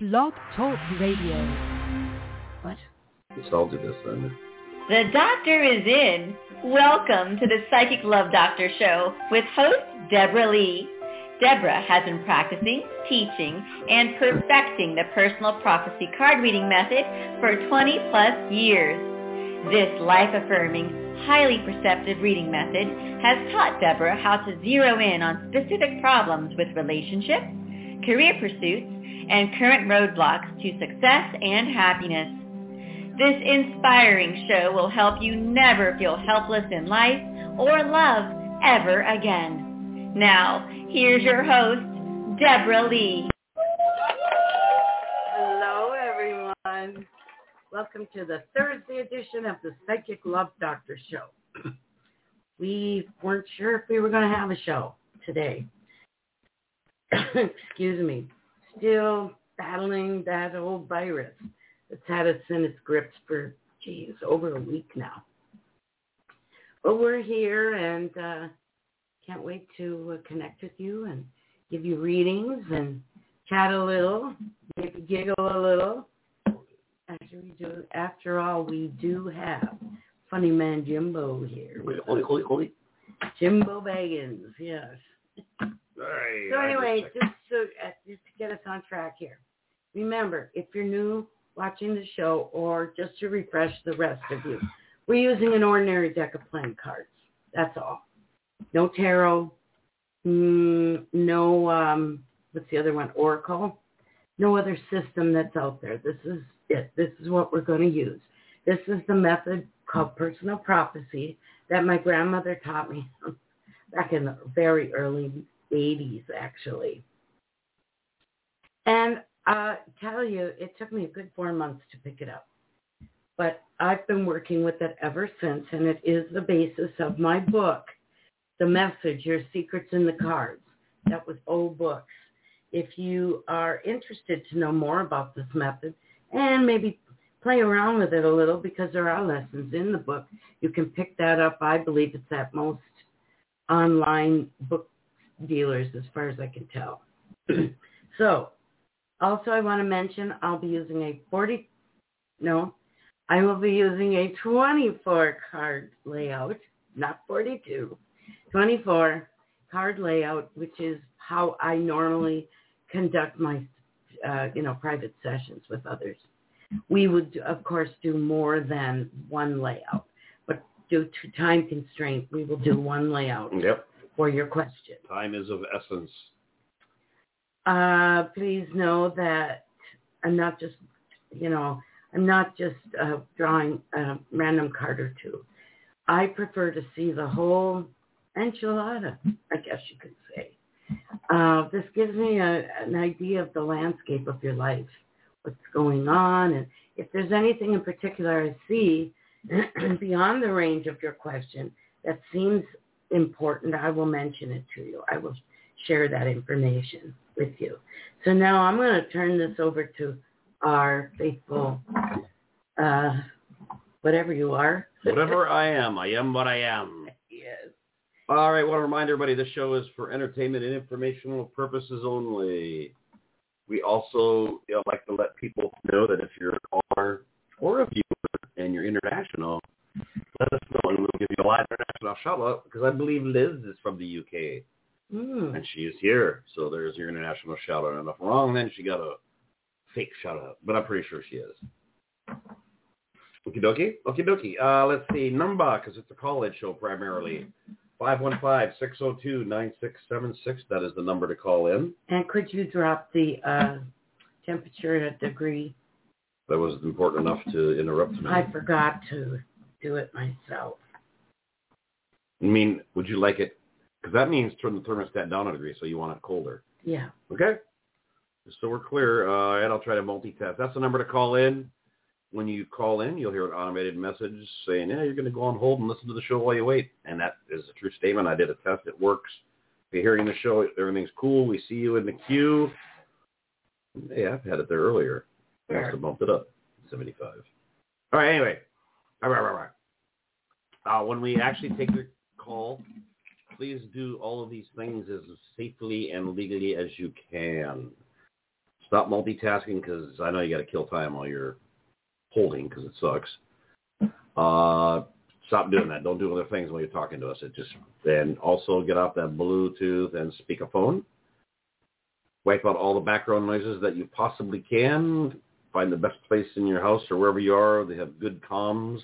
Blog Talk Radio. What? Let's all do this then. The doctor is in. Welcome to the Psychic Love Doctor Show with host Deborah Lee. Deborah has been practicing, teaching, and perfecting the personal prophecy card reading method for 20 plus years. This life-affirming, highly perceptive reading method has taught Deborah how to zero in on specific problems with relationships, career pursuits, and current roadblocks to success and happiness. This inspiring show will help you never feel helpless in life or love ever again. Now, here's your host, Deborah Lee. Hello, everyone. Welcome to the Thursday edition of the Psychic Love Doctor Show. We weren't sure if we were going to have a show today. Excuse me. Still battling that old virus that's had us in its grips for, over a week now. But we're here and can't wait to connect with you and give you readings and chat a little, maybe giggle a little. After all, we do have Funny Man Jimbo here. Holy. Jimbo Baggins, yes. Right, So anyway, just to get us on track here. Remember, if you're new watching the show or just to refresh the rest of you, we're using an ordinary deck of playing cards. That's all. No tarot, no, what's the other one, Oracle. No other system that's out there. This is it. This is what we're going to use. This is the method called personal prophecy that my grandmother taught me back in the very early 80s, actually. And I tell you, it took me a good 4 months to pick it up. But I've been working with it ever since, and it is the basis of my book, The Message, Your Secrets in the Cards. That was old books. If you are interested to know more about this method and maybe play around with it a little, because there are lessons in the book, you can pick that up. I believe it's at most online book dealers as far as I can tell. So, also I want to mention I will be using a 24 card layout, not 42, 24 card layout, which is how I normally conduct my, private sessions with others. We would, of course, do more than one layout, but due to time constraint, we will do one layout. Yep. For your question. Time is of essence. Please know that I'm not just drawing a random card or two. I prefer to see the whole enchilada, I guess you could say. This gives me an idea of the landscape of your life, what's going on, and if there's anything in particular I see beyond the range of your question that seems important, I will mention it to you. I will share that information with you. So now I'm going to turn this over to our faithful, whatever you are. Whatever I am what I am. Yes. All right, I want to remind everybody this show is for entertainment and informational purposes only. We also like to let people know that if you're a caller or a viewer and you're international, let us know and we'll give you a live international shout out, because I believe Liz is from the UK and she is here. So there's your international shout out. And if I'm wrong, then she got a fake shout out, but I'm pretty sure she is. Okie dokie. Let's see. Number, because it's a call-in show primarily. 515-602-9676. That is the number to call in. And could you drop the temperature in a degree? That was important enough to interrupt me. I forgot to do it myself. I mean, would you like it? Because that means turn the thermostat down a degree, so you want it colder. Yeah. Okay? Just so we're clear, and I'll try to multitask. That's the number to call in. When you call in, you'll hear an automated message saying, you're going to go on hold and listen to the show while you wait. And that is a true statement. I did a test. It works. If you're hearing the show, everything's cool. We see you in the queue. Yeah, I've had it there earlier. I must have bumped it up. 75. All right, anyway. All right. When we actually take your call, please do all of these things as safely and legally as you can. Stop multitasking because I know you got to kill time while you're holding because it sucks. Stop doing that. Don't do other things while you're talking to us. And also get off that Bluetooth and speakerphone. Wipe out all the background noises that you possibly can. Find the best place in your house or wherever you are. They have good comms.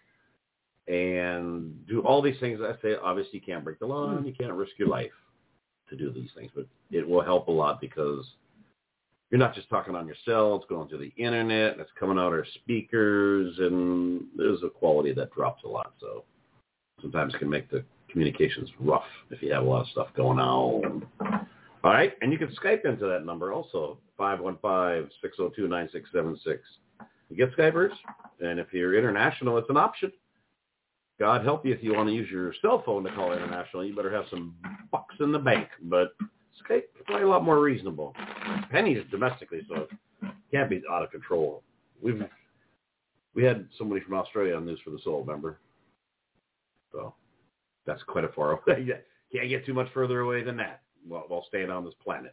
And do all these things. I say, obviously, you can't break the law and you can't risk your life to do these things. But it will help a lot because you're not just talking on your cell. It's going through the internet. It's coming out our speakers. And there's a quality that drops a lot. So sometimes it can make the communications rough if you have a lot of stuff going on. All right. And you can Skype into that number also, 515-602-9676. You get Skypers. And if you're international, it's an option. God help you if you want to use your cell phone to call international. You better have some bucks in the bank. But Skype is probably a lot more reasonable. Pennies domestically, so it can't be out of control. We had somebody from Australia on News for the Soul, remember? So that's quite a far away. Can't get too much further away than that while staying on this planet.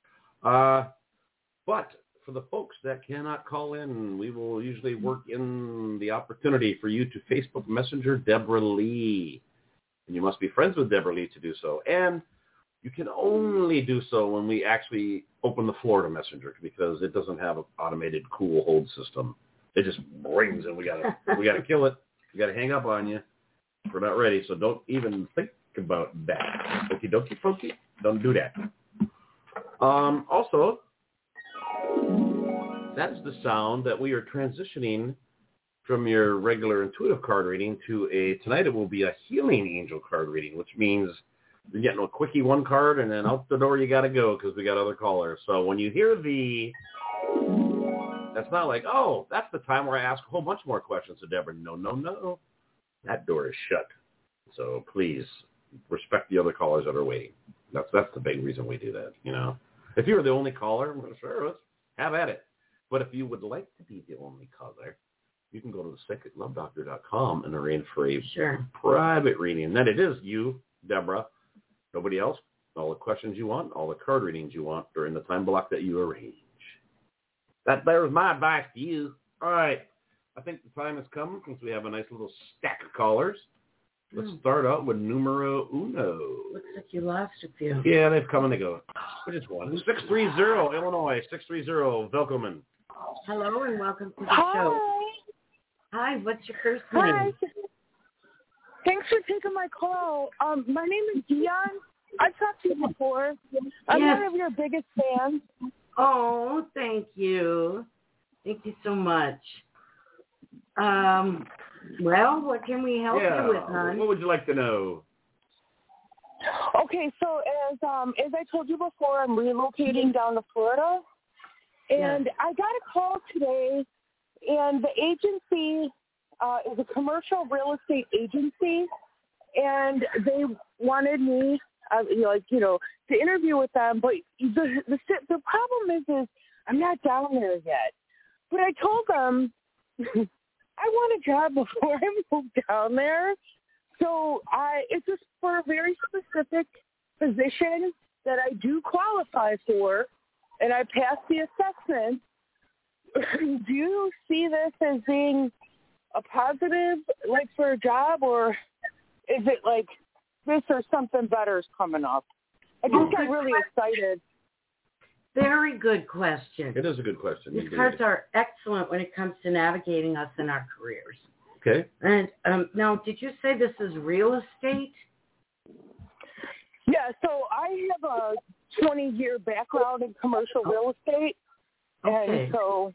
But for the folks that cannot call in, we will usually work in the opportunity for you to Facebook Messenger Deborah Lee. And you must be friends with Deborah Lee to do so. And you can only do so when we actually open the floor to Messenger because it doesn't have an automated cool hold system. It just rings and we gotta kill it. We gotta hang up on you. We're not ready, so don't even think about that. Okie dokie pokey. Don't do that. Also, that's the sound that we are transitioning from your regular intuitive card reading to tonight it will be a healing angel card reading, which means you're getting a quickie one card and then out the door you got to go because we got other callers. So when you hear that's not like, oh, that's the time where I ask a whole bunch more questions to Deborah. No. That door is shut. So please respect the other callers that are waiting. That's the big reason we do that, you know. If you're the only caller, sure, let's have at it. But if you would like to be the only caller, you can go to thepsychiclovedoctor.com and arrange for a private reading. And then it is you, Deborah, nobody else, all the questions you want, all the card readings you want during the time block that you arrange. That there's my advice to you. All right. I think the time has come since we have a nice little stack of callers. Let's start out with numero uno. Looks like you lost a few. Yeah, they've come and they go. Which is one? 630, Illinois. 630, Velkomen. Hello and welcome to the show. Hi, what's your first name? Hi. Thanks for taking my call. My name is Dion. I've talked to you before. I'm one of your biggest fans. Oh, thank you. Thank you so much. Well, what can we help you with, hon? What would you like to know? Okay, so as I told you before, I'm relocating down to Florida, and I got a call today, and the agency is a commercial real estate agency, and they wanted me, to interview with them. But the problem is I'm not down there yet. But I told them I want a job before I move down there. So it's just for a very specific position that I do qualify for, and I passed the assessment. Do you see this as being a positive, like, for a job, or is it like this or something better is coming up? I just got really excited. Very good question. It is a good question. These cards are excellent when it comes to navigating us in our careers. Okay. And now, did you say this is real estate? Yeah, so I have a 20-year background in commercial real estate. Okay. And so...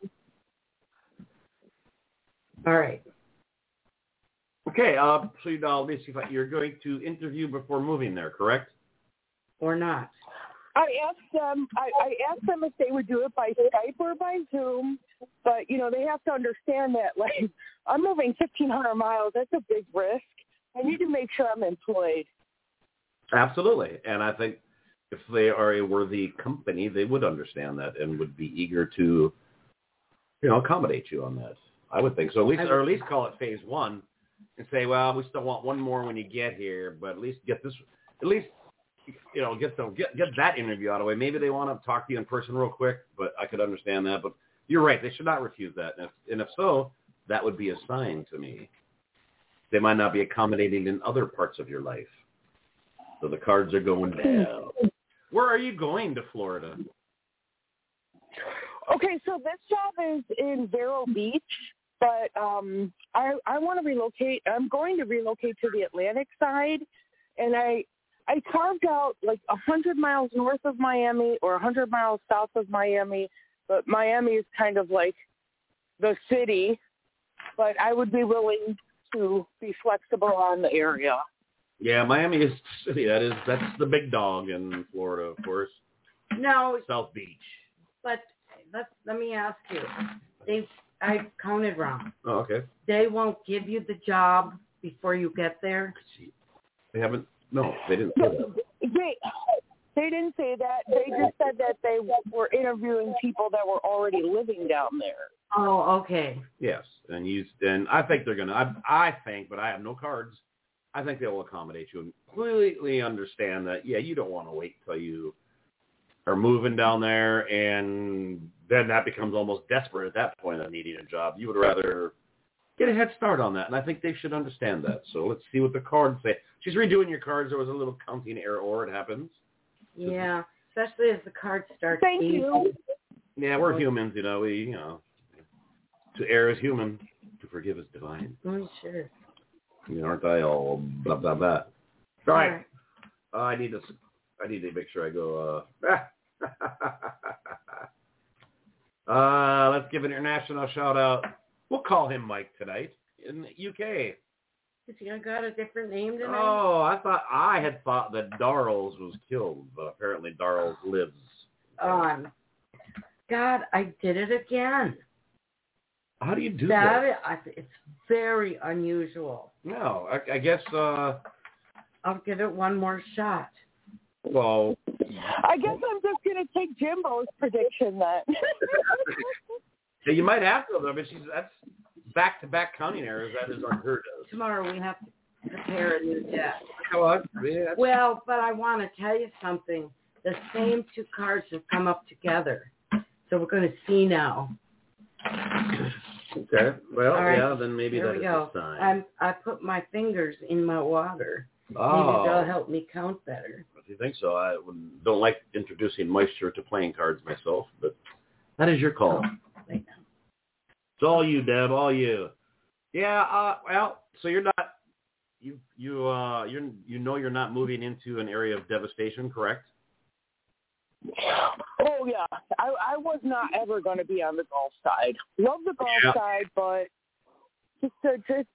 All right. Okay, so basically you're going to interview before moving there, correct? Or not? I asked them if they would do it by Skype or by Zoom, but, they have to understand that, like, I'm moving 1,500 miles. That's a big risk. I need to make sure I'm employed. Absolutely. And I think if they are a worthy company, they would understand that and would be eager to, accommodate you on that. I would think so. At least call it phase one and say, well, we still want one more when you get here, but at least get that interview out of the way. Maybe they want to talk to you in person real quick, but I could understand that. But you're right; they should not refuse that. And if so, that would be a sign to me. They might not be accommodating in other parts of your life. So the cards are going down. Where are you going to Florida? Okay, so this job is in Vero Beach, but I want to relocate. I'm going to relocate to the Atlantic side, and I carved out like 100 miles north of Miami or 100 miles south of Miami, but Miami is kind of like the city, but I would be willing to be flexible on the area. Yeah, Miami is the city. That's the big dog in Florida, of course. No. South Beach. But let me ask you. I counted wrong. Oh, okay. They won't give you the job before you get there? They haven't? No, they didn't say that. They didn't say that. They just said that they were interviewing people that were already living down there. Oh, okay. Yes, and I think they're gonna. I think, but I have no cards. I think they will accommodate you and completely understand that. Yeah, you don't want to wait till you are moving down there, and then that becomes almost desperate at that point of needing a job. You would rather get a head start on that, and I think they should understand that. So let's see what the cards say. She's redoing your cards. There was a little counting error, or it happens. Yeah, especially as the cards start. Thank you. Yeah, we're humans, to err is human, to forgive is divine. Oh, sure. Aren't I all blah, blah, blah. All right. I need to make sure I go, let's give an international shout out. We'll call him Mike tonight in the UK. Has he got a different name tonight? Oh, I had thought that Darrells was killed, but apparently Darrells lives. God, I did it again. How do you do that? It's very unusual. No, I guess. I'll give it one more shot. Well, I guess I'm just going to take Jimbo's prediction then. Yeah, you might have to, though. But that's back-to-back counting errors. That is unheard of. Tomorrow we have to prepare a new deck. Yeah, well, but I want to tell you something. The same two cards have come up together. So we're going to see now. Okay. Well, right. Yeah, then maybe Here that is a sign. I put my fingers in my water. Oh. Maybe that'll help me count better. If you think so, I don't like introducing moisture to playing cards myself, but that is your call. Right now. It's all you, Deb. All you. Yeah. Well, so you're not. You're not moving into an area of devastation, correct? Oh yeah, I was not ever going to be on the golf side. Love the golf side, but it's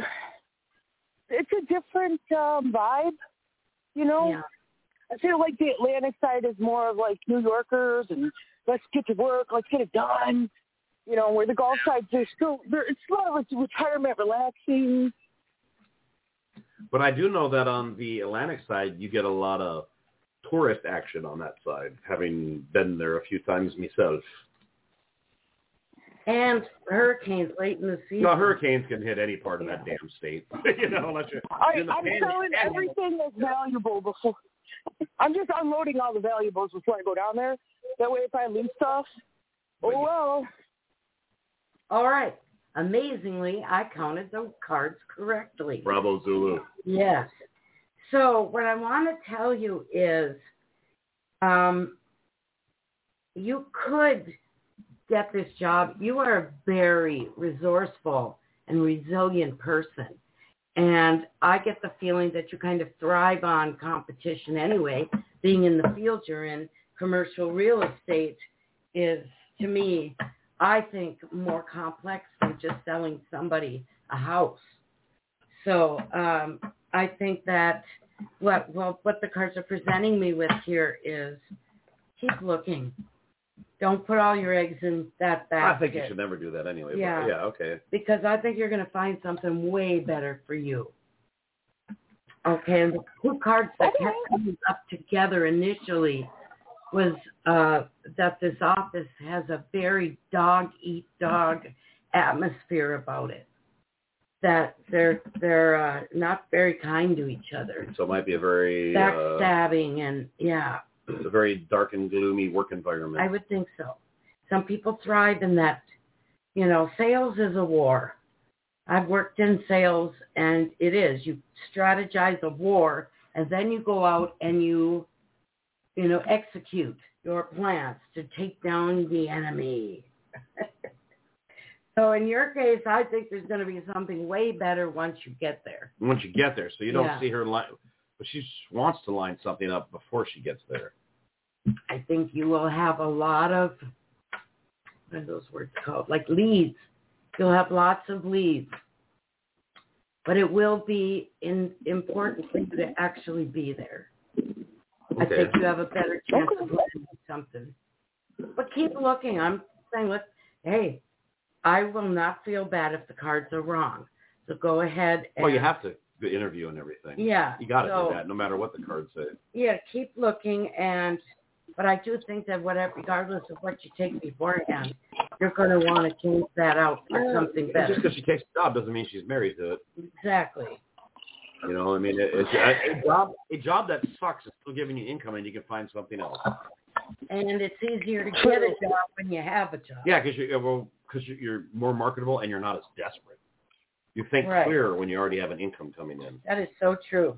a different vibe, Yeah. I feel like the Atlantic side is more of like New Yorkers and let's get to work, let's get it done. Where the golf side, it's a lot of retirement, relaxing. But I do know that on the Atlantic side, you get a lot of tourist action on that side, having been there a few times myself. And hurricanes late in the season. No, hurricanes can hit any part of that damn state. Unless you're I'm selling everything that's valuable before. I'm just unloading all the valuables before I go down there. That way, if I lose stuff, oh well. All right. Amazingly, I counted the cards correctly. Bravo, Zulu. Yes. So what I want to tell you is you could get this job. You are a very resourceful and resilient person. And I get the feeling that you kind of thrive on competition anyway. Being in the field you're in, commercial real estate is, to me, I think more complex than just selling somebody a house. So I think that what the cards are presenting me with here is keep looking. Don't put all your eggs in that basket. I think you should never do that anyway. Yeah. But yeah, okay. Because I think you're going to find something way better for you. Okay, and the two cards that kept coming up together initially was that this office has a very dog-eat-dog atmosphere about it. that they're not very kind to each other. So it might be a very backstabbing and a very dark and gloomy work environment. I would think so. Some people thrive in that. Sales is a war. I've worked in sales, and it is. You strategize a war, and then you go out and you execute your plans to take down the enemy. So in your case, I think there's going to be something way better once you get there. Once you get there, so you don't see her line, but she wants to line something up before she gets there. I think you will have a lot of, what are those words called? Like leads. You'll have lots of leads. But it will be important for you to actually be there. Okay. I think you have a better chance of learning something. But keep looking. I'm saying, hey, I will not feel bad if the cards are wrong. So go ahead. Well, you have to interview and everything. Yeah. You got to do that, no matter what the cards say. Yeah, keep looking. But I do think that regardless of what you take beforehand, you're going to want to change that out for something better. Just because she takes a job doesn't mean she's married to it. Exactly. It's a job that sucks is still giving you income, and you can find something else. And it's easier to get a job when you have a job. Yeah, because you're more marketable and you're not as desperate. You think clearer when you already have an income coming in. That is so true.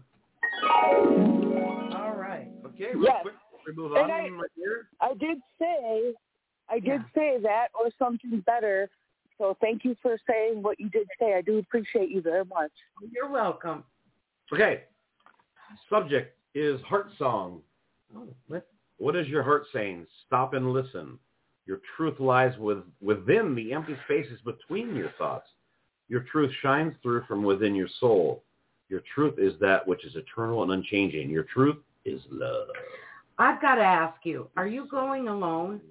All right. Okay, real quick, we move on. I did say that or something better. So thank you for saying what you did say. I do appreciate you very much. You're welcome. Okay. Subject is heart song. Oh, what is your heart saying? Stop and listen. Your truth lies within the empty spaces between your thoughts. Your truth shines through from within your soul. Your truth is that which is eternal and unchanging. Your truth is love. I've got to ask you, are you going alone?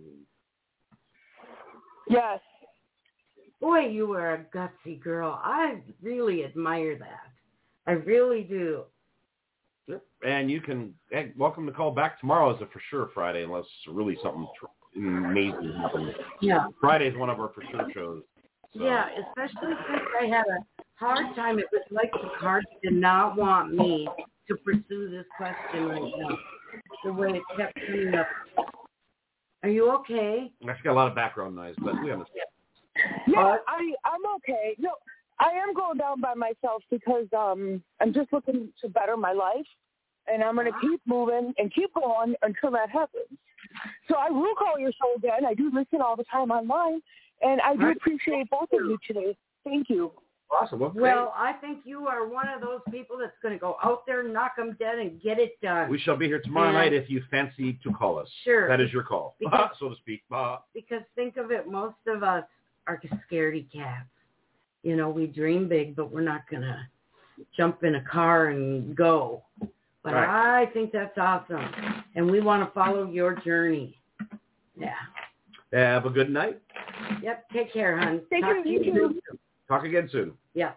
Yes. Boy, you are a gutsy girl. I really admire that. I really do. Yep. And you can, welcome to call back. Tomorrow is a for sure Friday, unless really something amazing happens. Yeah. Friday is one of our for sure shows. So. Yeah, especially since I had a hard time. It was like the cards did not want me to pursue this question right now. The way it kept coming up. Are you okay? I've got a lot of background noise, but we understand. Yeah, I'm okay. No, I am going down by myself because I'm just looking to better my life, and I'm going to keep moving and keep going until that happens. So I will call your show again. I do listen all the time online, and I do appreciate both of you today. Thank you. Awesome. Well, I think you are one of those people that's going to go out there, knock them dead, and get it done. We shall be here tomorrow night if you fancy to call us. Sure. That is your call, so to speak. Because think of it, most of us are scaredy cats. We dream big, but we're not going to jump in a car and go. But I think that's awesome. And we want to follow your journey. Yeah. Have a good night. Yep. Take care, hon. Thank you. Talk again soon. Yeah.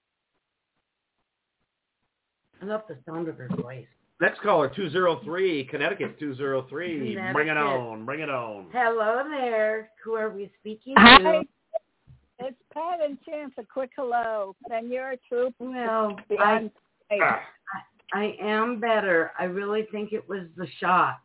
I love the sound of her voice. Next caller, 203, Connecticut, 203. Bring it on. Bring it on. Hello there. Who are we speaking to? Hi. It's Pat and Chance. A quick hello. And you're a troop. Well, I am better. I really think it was the shot.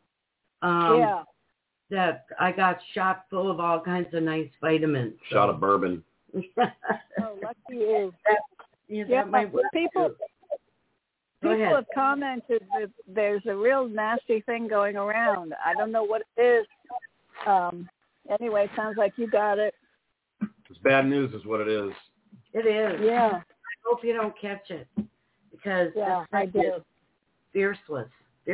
That I got shot full of all kinds of nice vitamins. Shot of bourbon. Oh, lucky you. People have commented that there's a real nasty thing going around. I don't know what it is. Anyway, sounds like you got it. It's bad news is what it is. It is. Yeah. I hope you don't catch it. Because I do. Fearless.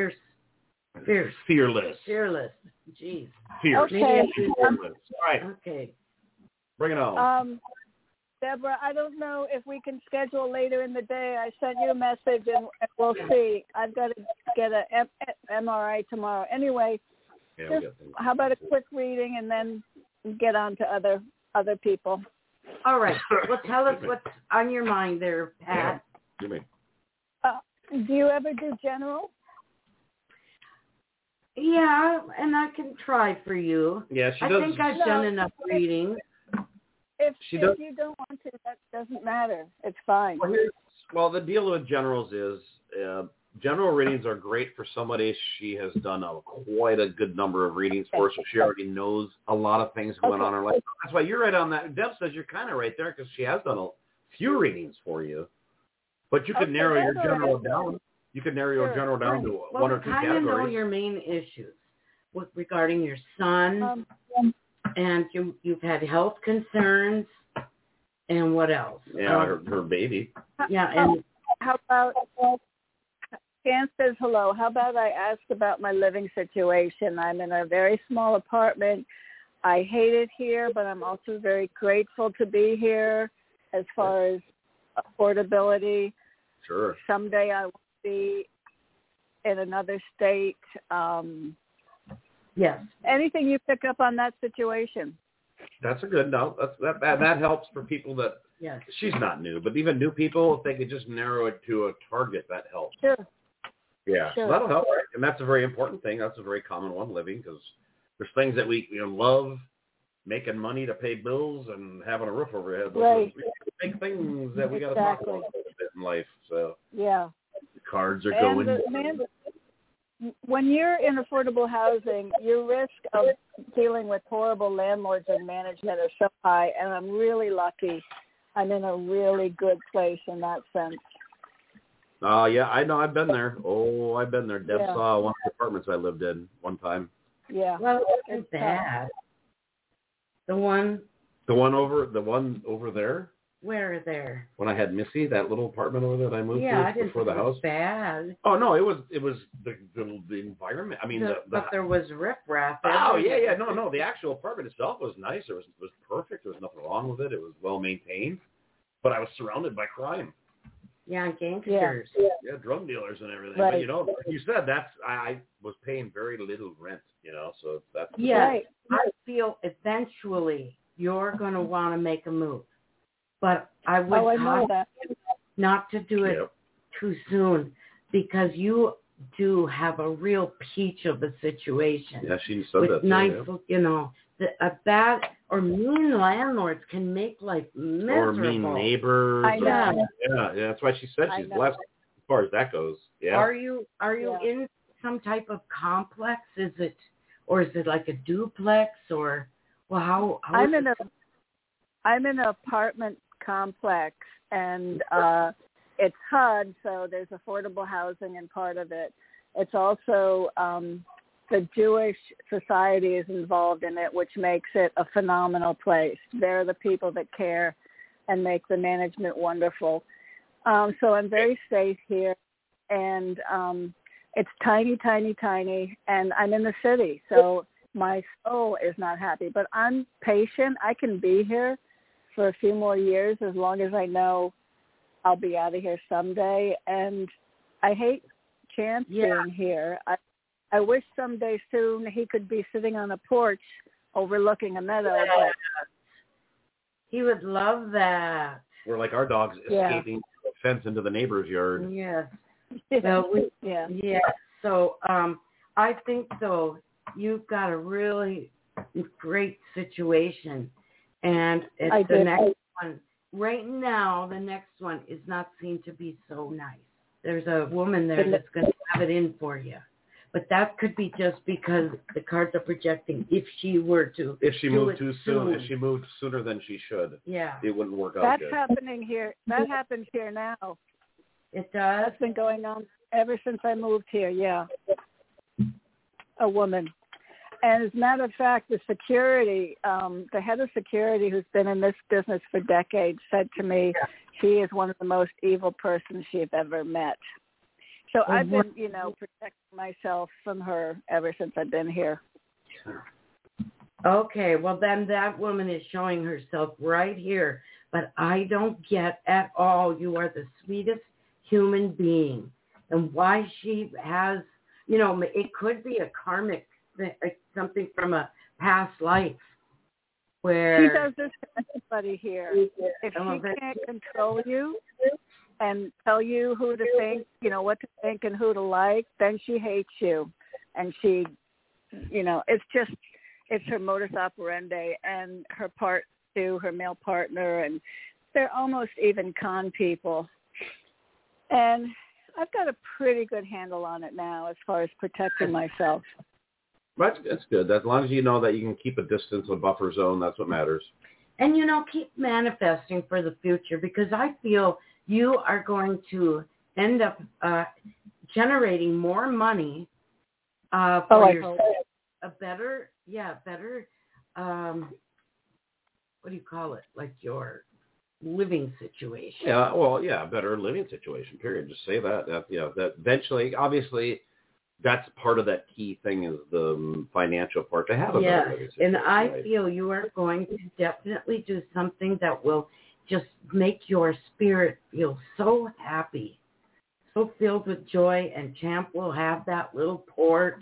Jeez. Fierce. Okay. All right. Okay. Bring it on. Deborah, I don't know if we can schedule later in the day. I sent you a message, and we'll see. I've got to get an MRI tomorrow. Anyway, how about a quick reading, and then get on to other people. All right. Well, tell us what's on your mind there, Pat. Yeah. You mean? Do you ever do general? Yeah, and I can try for you. Yeah, she does. I think I've done enough readings. if she does. If you don't want to, that doesn't matter. It's fine. Well, the deal with generals is general readings are great for somebody she has done quite a good number of readings for, so she already knows a lot of things going on in her life. That's why you're right on that. Deb says you're kind of right there because she has done a few readings for you. But you could narrow your general down. You could narrow your general down to one or two categories. Well, kind of know your main issues regarding your son, and you've had health concerns, and what else? Yeah, her baby. Yeah, and how about Jan says hello. How about I ask about my living situation? I'm in a very small apartment. I hate it here, but I'm also very grateful to be here as far as affordability. Sure. Someday I will be in another state. Yes. Anything you pick up on that situation? That's a good note. That helps for people that. Yes. She's not new, but even new people, if they could just narrow it to a target, that helps. Sure. Yeah, sure. So that'll help, right? And that's a very important thing. That's a very common one, living, because there's things that we love, making money to pay bills and having a roof over your head. Those right. are big things that we got to talk about a little bit in life. So yeah, the cards are going. When you're in affordable housing, your risk of dealing with horrible landlords and management is so high, and I'm really lucky. I'm in a really good place in that sense. Yeah, I know. I've been there. Oh, I've been there. Deb saw one of the apartments I lived in one time. Yeah. Well, it wasn't bad. The one over there? Where there? When I had Missy, that little apartment over there that I moved to before the house. Bad. Oh no, it was the environment. I mean, but there was riffraff. Oh yeah, no. The actual apartment itself was nice. It was perfect. There was nothing wrong with it. It was well maintained. But I was surrounded by crime. Yeah, gangsters. Yeah, drug dealers and everything. Right. But like you said, I was paying very little rent. So that's right. I feel eventually you're going to want to make a move. But I would caution not to do it too soon, because you do have a real peach of a situation. Yeah, she said with that. Nice, a bad or mean landlords can make life miserable. Or mean neighbors. I know. Yeah, that's why she said she's blessed as far as that goes. Yeah. Are you in some type of complex? Is it like a duplex or how I'm in an apartment complex, and it's HUD, so there's affordable housing in part of it. It's also the Jewish society is involved in it, which makes it a phenomenal place. They're the people that care and make the management wonderful. So I'm very safe here, and it's tiny, tiny, tiny, and I'm in the city, so my soul is not happy. But I'm patient. I can be here for a few more years as long as I know I'll be out of here someday. And I hate Chance being here. I wish someday soon he could be sitting on a porch overlooking a meadow. But he would love that. We're like our dogs escaping the fence into the neighbor's yard. Yes. So So I think you've got a really great situation, and it's the next one. Right now, the next one is not seen to be so nice. There's a woman there that's going to have it in for you. But that could be just because the cards are projecting if she were to. If she moved too soon. If she moved sooner than she should. Yeah. It wouldn't work out That's good. happening here. That happens here now. It does? That's been going on ever since I moved here, A woman. And as a matter of fact, the security, the head of security who's been in this business for decades said to me she is one of the most evil persons she's ever met. So I've been, protecting myself from her ever since I've been here. Okay, well then that woman is showing herself right here. But I don't get at all, you are the sweetest human being. And why she has, it could be a karmic, something from a past life. Where she does this to everybody here. If she can't control you and tell you who to think, what to think and who to like, then she hates you. And she, it's her modus operandi, and her part too, her male partner, and they're almost even con people. And I've got a pretty good handle on it now as far as protecting myself. That's good. As long as you know that you can keep a distance, a buffer zone, that's what matters. And, keep manifesting for the future, because I feel you are going to end up generating more money for yourself. A better, what do you call it? Like your living situation. Yeah, well, better living situation, period. Just say that. That eventually, obviously, that's part of that key thing is the financial part to have a better living situation. And I feel you are going to definitely do something that will just make your spirit feel so happy, so filled with joy, and Champ will have that little porch,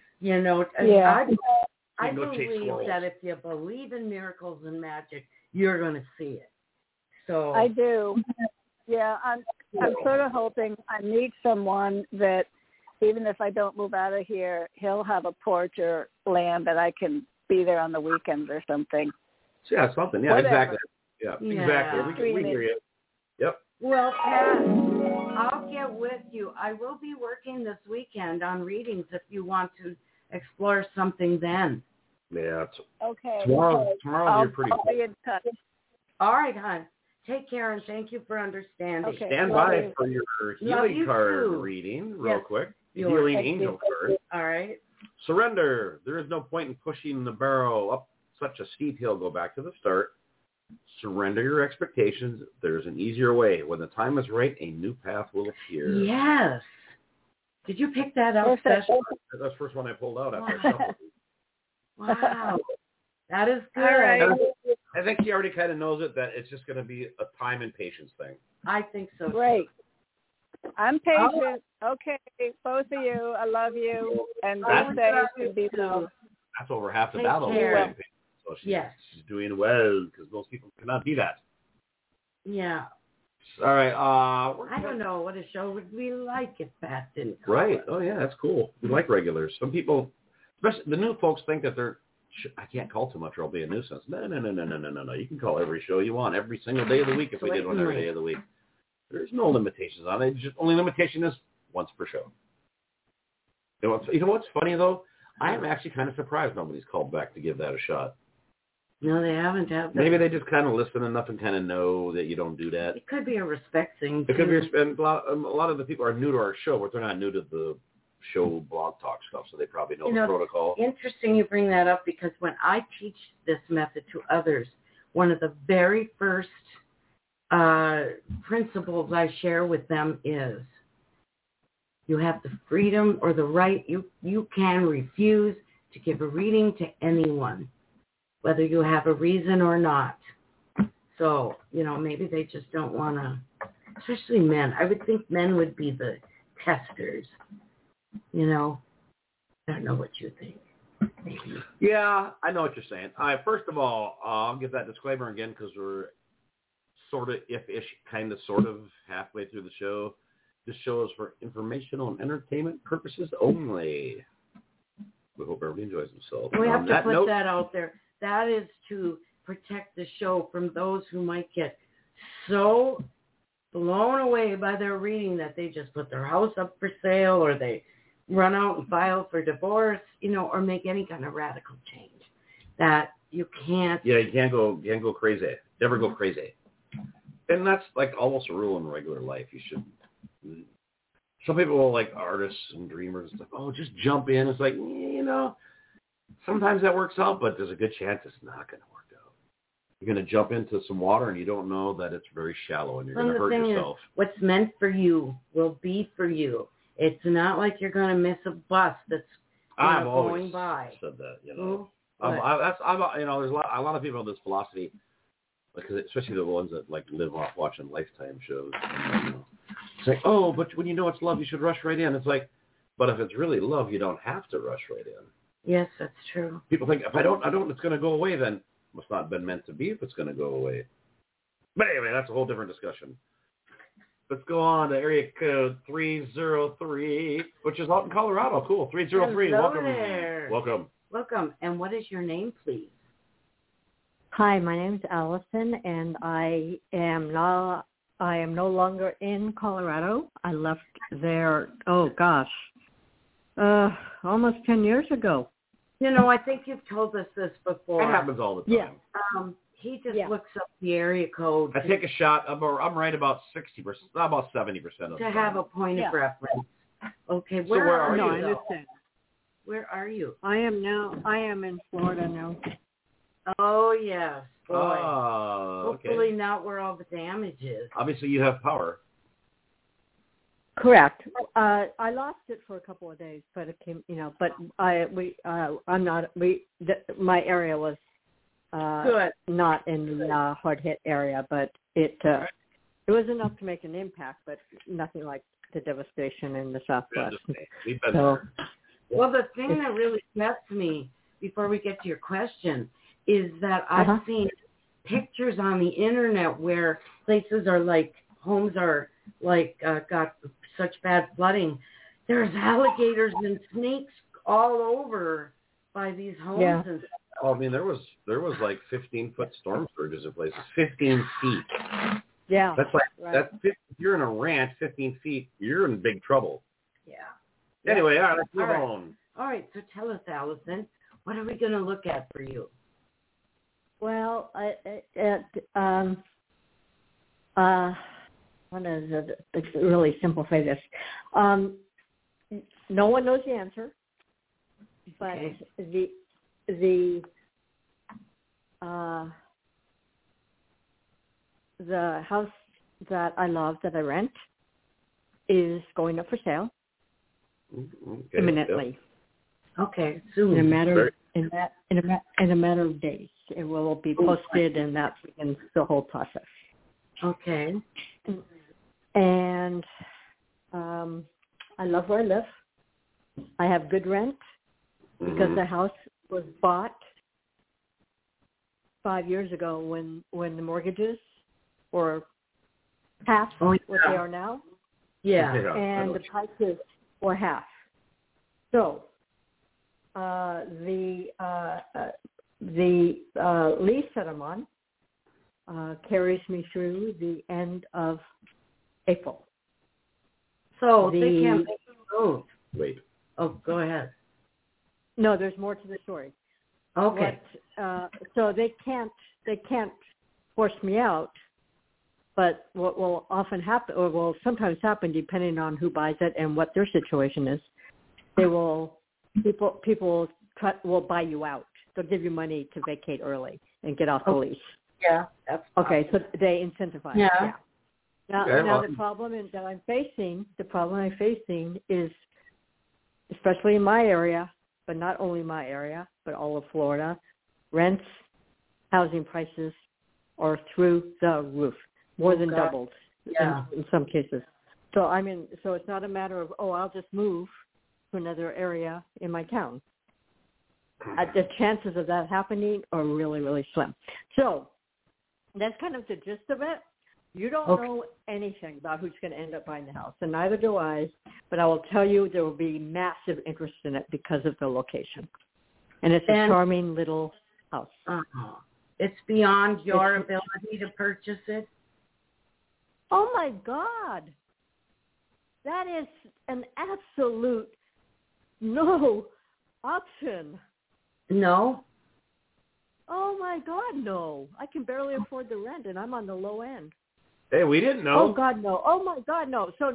I believe that if you believe in miracles and magic, you're going to see it. So I do. Yeah, I'm sort of hoping I meet someone that even if I don't move out of here, he'll have a porch or land that I can be there on the weekends or something. Yeah, something. Yeah, whatever. Exactly. Yeah, exactly. We hear you. Yep. Well, Pat, I'll get with you. I will be working this weekend on readings if you want to explore something then. Yeah. Okay. Tomorrow you're pretty I'll be in touch. All right, hon. Take care, and thank you for understanding. Okay. Stand by for your healing card reading real quick. Healing angel card. All right. Surrender. There is no point in pushing the barrel up such a steep hill. Go back to the start. Surrender your expectations. There's an easier way. When the time is right, a new path will appear. Yes. Did you pick that up? That's the first one I pulled out after I shuffled. Wow. That is good. All right. I think she already kind of knows it, that it's just going to be a time and patience thing. I think so. Great. I'm patient. Okay, both of you. I love you. And be safe and be well. That's over half the Take battle. care. So she's doing well because most people cannot do that. Yeah. All right. I don't know what a show would be like if Pat didn't call Right. us. Oh, yeah, that's cool. We like regulars. Some people, especially the new folks, think that I can't call too much or I'll be a nuisance. No. You can call every show you want every single day of the week if we did one every day of the week. There's no limitations on it. Just only limitation is once per show. You know what's funny, though? I am actually kind of surprised nobody's called back to give that a shot. No, they haven't. Maybe they just kind of listen enough and kind of know that you don't do that. It could be a respect thing, too. It could be a lot of the people are new to our show, but they're not new to the show blog talk stuff, so they probably know the protocol. Interesting you bring that up, because when I teach this method to others, one of the very first principles I share with them is you have the freedom or the right, you can refuse to give a reading to anyone, whether you have a reason or not. So, maybe they just don't want to, especially men. I would think men would be the testers. I don't know what you think. Maybe. Yeah, I know what you're saying. First of all, I'll give that disclaimer again because we're sort of if-ish, kind of, sort of halfway through the show. This show is for informational and entertainment purposes only. We hope everybody enjoys themselves. We have to put that out there. That is to protect the show from those who might get so blown away by their reading that they just put their house up for sale, or they run out and file for divorce, or make any kind of radical change. That you can't. Yeah, you can't go crazy. Never go crazy. And that's like almost a rule in regular life. You should. Some people like artists and dreamers. It's like, oh, just jump in. It's like, sometimes that works out, but there's a good chance it's not going to work out. You're going to jump into some water and you don't know that it's very shallow and you're going to hurt yourself. What's meant for you will be for you. It's not like you're going to miss a bus that's going by. I've always said that. There's a lot of people in this philosophy, because especially the ones that like live off watching Lifetime shows. It's like, oh, but when you know it's love, you should rush right in. It's like, but if it's really love, you don't have to rush right in. Yes, that's true. People think if I don't, it's going to go away. Then it must not have been meant to be if it's going to go away. But anyway, that's a whole different discussion. Let's go on to area code 303, which is out in Colorado. Cool, 303. Hello Welcome. there. Welcome. Welcome. And what is your name, please? Hi, my name's Allison, and I am no longer in Colorado. I left there, almost 10 years ago. You know, I think you've told us this before. That happens all the time. Yeah. He just looks up the area code. I take a shot. I'm right about 60%, about 70% of the time. To have a point of reference. Okay, where are you? No, I understand. Where are you? I am in Florida now. Oh, yes. Boy. Okay. Hopefully not where all the damage is. Obviously, you have power. Correct. I lost it for a couple of days, but it came, but my area was Good. not in the hard hit area, but it was enough to make an impact, but nothing like the devastation in the Southwest. We've been there. Well, the thing that really gets me before we get to your question is that I've seen pictures on the internet where places are like, homes are like got such bad flooding. There's alligators and snakes all over by these homes. Yeah. And Oh, I mean, there was like 15-foot storm surges in places, 15 feet. Yeah. That's like if you're in a ranch, 15 feet, you're in big trouble. Yeah. Anyway, all right, let's move on. All right, so tell us, Allison, what are we going to look at for you? Well, I want to really simplify this. No one knows the answer, but the house that I love, that I rent, is going up for sale imminently. Okay, soon. In a matter of days, it will be posted, and that begins the whole process. Okay. And I love where I live. I have good rent because the house was bought 5 years ago when the mortgages were half what they are now. Yeah. And the prices were half. So the lease that I'm on carries me through the end of April. So they can't make a move. Wait. Oh, go ahead. No, there's more to the story. Okay. So they can't force me out. But what will often happen, or will sometimes happen, depending on who buys it and what their situation is, people will buy you out. They'll give you money to vacate early and get off the lease. Yeah, that's okay. So they incentivize. Yeah. Now the problem I'm facing is, especially in my area, but not only my area, but all of Florida, rents, housing prices are through the roof, more than doubled in some cases. So so it's not a matter of, I'll just move to another area in my town. The chances of that happening are really, really slim. So that's kind of the gist of it. You don't know anything about who's going to end up buying the house, and neither do I, but I will tell you there will be massive interest in it because of the location. And it's a charming little house. It's beyond your ability to purchase it? Oh, my God. That is an absolute no option. No? Oh, my God, no. I can barely afford the rent, and I'm on the low end. Hey, we didn't know. Oh, God, no. Oh, my God, no. So,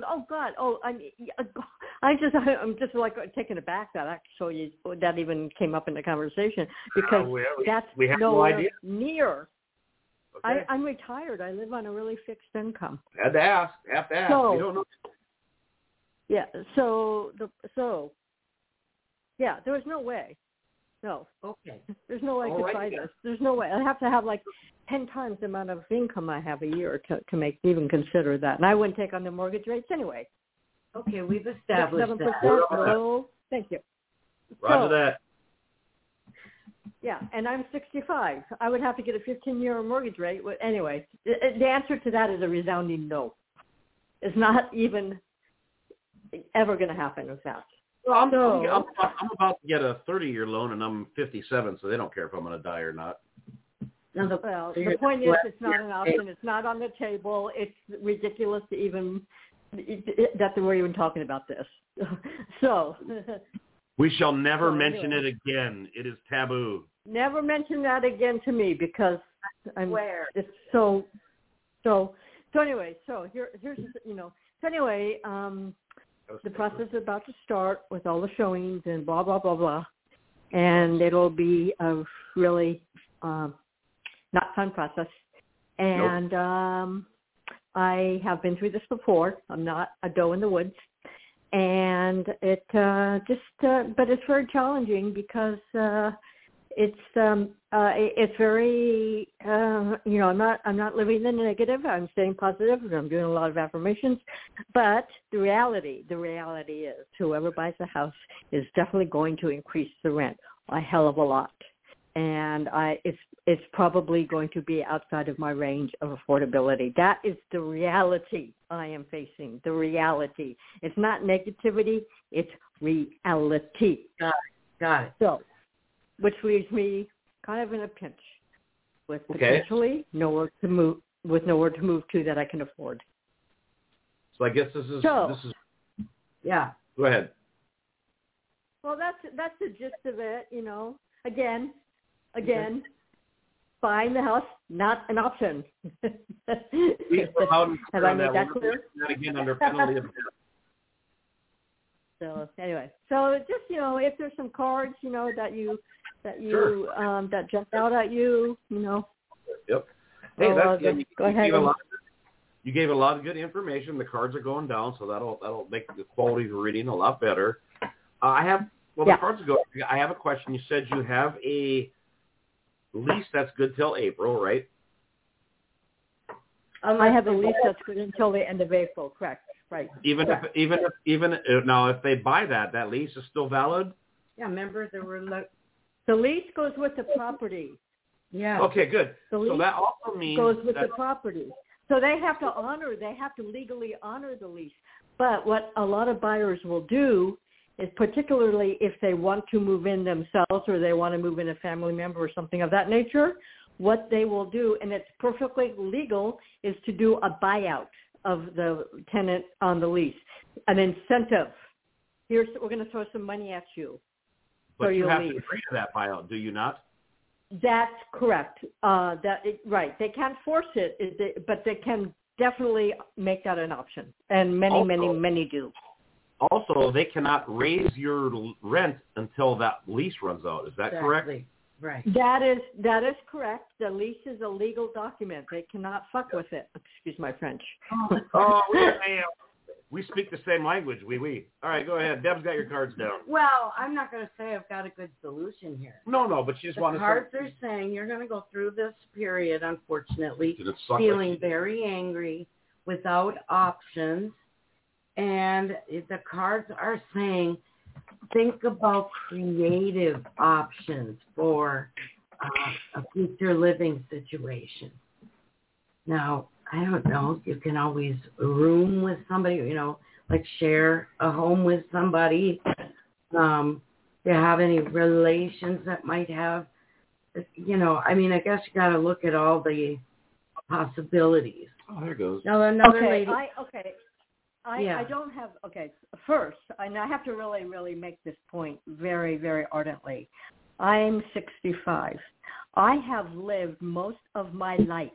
I'm just like taken aback that actually that even came up in the conversation because we have no idea. Near. Okay. I'm retired. I live on a really fixed income. Have to ask. So, we don't know. Yeah. So yeah, there was no way. No. Okay. There's no way I could buy this. There's no way. I have to have like 10 times the amount of income I have a year to make even consider that. And I wouldn't take on the mortgage rates anyway. Okay, we've established 7%. that. No, thank you. Roger that. Yeah, and I'm 65. I would have to get a 15-year mortgage rate. Anyway, the answer to that is a resounding no. It's not even ever going to happen, in fact. Well, I'm about to get a 30-year loan, and I'm 57, so they don't care if I'm going to die or not. Now the point is, it's not an option. It's not on the table. It's ridiculous to even that we're even talking about this. So we shall never mention it again. It is taboo. Never mention that again to me because it's so. So anyway, here's So anyway, the process is about to start with all the showings and blah blah blah blah, and it'll be a really not fun process. And nope. I have been through this before. I'm not a doe in the woods. And it but it's very challenging because it's very, I'm not living in the negative. I'm staying positive. I'm doing a lot of affirmations. But the reality is whoever buys the house is definitely going to increase the rent a hell of a lot. And it's probably going to be outside of my range of affordability. That is the reality I am facing, the reality. It's not negativity, it's reality. Got it. So, which leaves me kind of in a pinch with potentially nowhere to move to that I can afford. So I guess this is yeah. Go ahead. Well, that's the gist of it, Again, buying the house, not an option. Have I made that clear? Not again under penalty of death. So anyway, just if there's some cards, that jump out at you, Yep. Hey, go ahead. You gave a lot of good information. The cards are going down, so that'll make the quality of the reading a lot better. The cards are going. I have a question. You said you have a lease that's good till April, right? I have a lease that's good until the end of April. Correct. Right. Even if now, if they buy that lease is still valid. Yeah. Remember the lease goes with the property. Yeah. Okay. Good. So that also means goes with the property. So they have to legally honor the lease. But what a lot of buyers will do is, particularly if they want to move in themselves or they want to move in a family member or something of that nature, what they will do, and it's perfectly legal, is to do a buyout of the tenant on the lease, an incentive. We're going to throw some money at you. But you have leave. to agree to that buyout, do you not? That's correct. Right. They can't force it, but they can definitely make that an option, and many do. Also, they cannot raise your rent until that lease runs out. Is that correct? Right. That is correct. The lease is a legal document. They cannot fuck with it. Excuse my French. We speak the same language. Oui. All right, go ahead. Deb's got your cards down. Well, I'm not going to say I've got a good solution here. No, but she just wants to. The cards are saying you're going to go through this period, unfortunately, feeling very angry, without options. And the cards are saying, think about creative options for a future living situation. Now, I don't know, you can always room with somebody, like share a home with somebody. Do you have any relations that might have, I guess you got to look at all the possibilities. Oh, there it goes. Now, another lady. I don't have, first, and I have to really, really make this point very, very ardently. I'm 65. I have lived most of my life,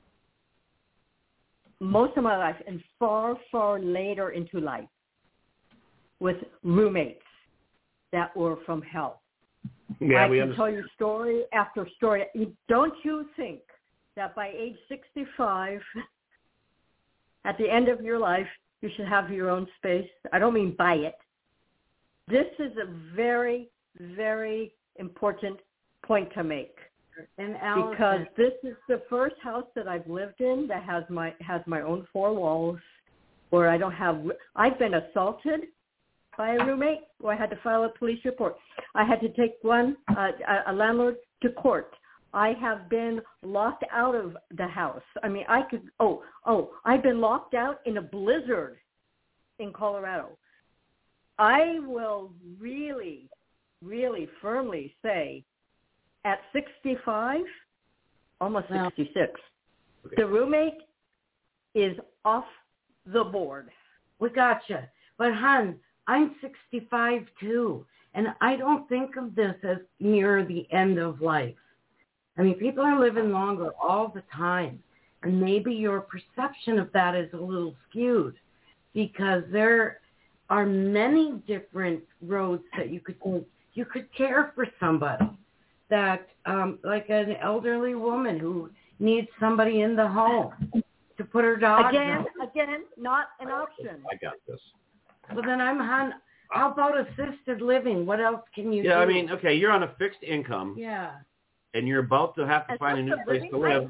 and far, far later into life, with roommates that were from hell. Yeah, I can tell you story after story. Don't you think that by age 65, at the end of your life, you should have your own space? I don't mean buy it. This is a very, very important point to make. And Allison, because this is the first house that I've lived in that has my own four walls, where I've been assaulted by a roommate where I had to file a police report. I had to take a landlord to court. I have been locked out of the house. I mean, I've been locked out in a blizzard in Colorado. I will really, really firmly say at 65, almost 66. Okay. The roommate is off the board. We gotcha. But, hon, I'm 65 too, and I don't think of this as near the end of life. I mean, people are living longer all the time, and maybe your perception of that is a little skewed because there are many different roads that you could take. You could care for somebody that, like an elderly woman who needs somebody in the home to put her dog Again, not an option. I got this. Well, then how about assisted living? What else can you do? Yeah, I mean, okay, you're on a fixed income. Yeah. And you're about to have to find a new place to live.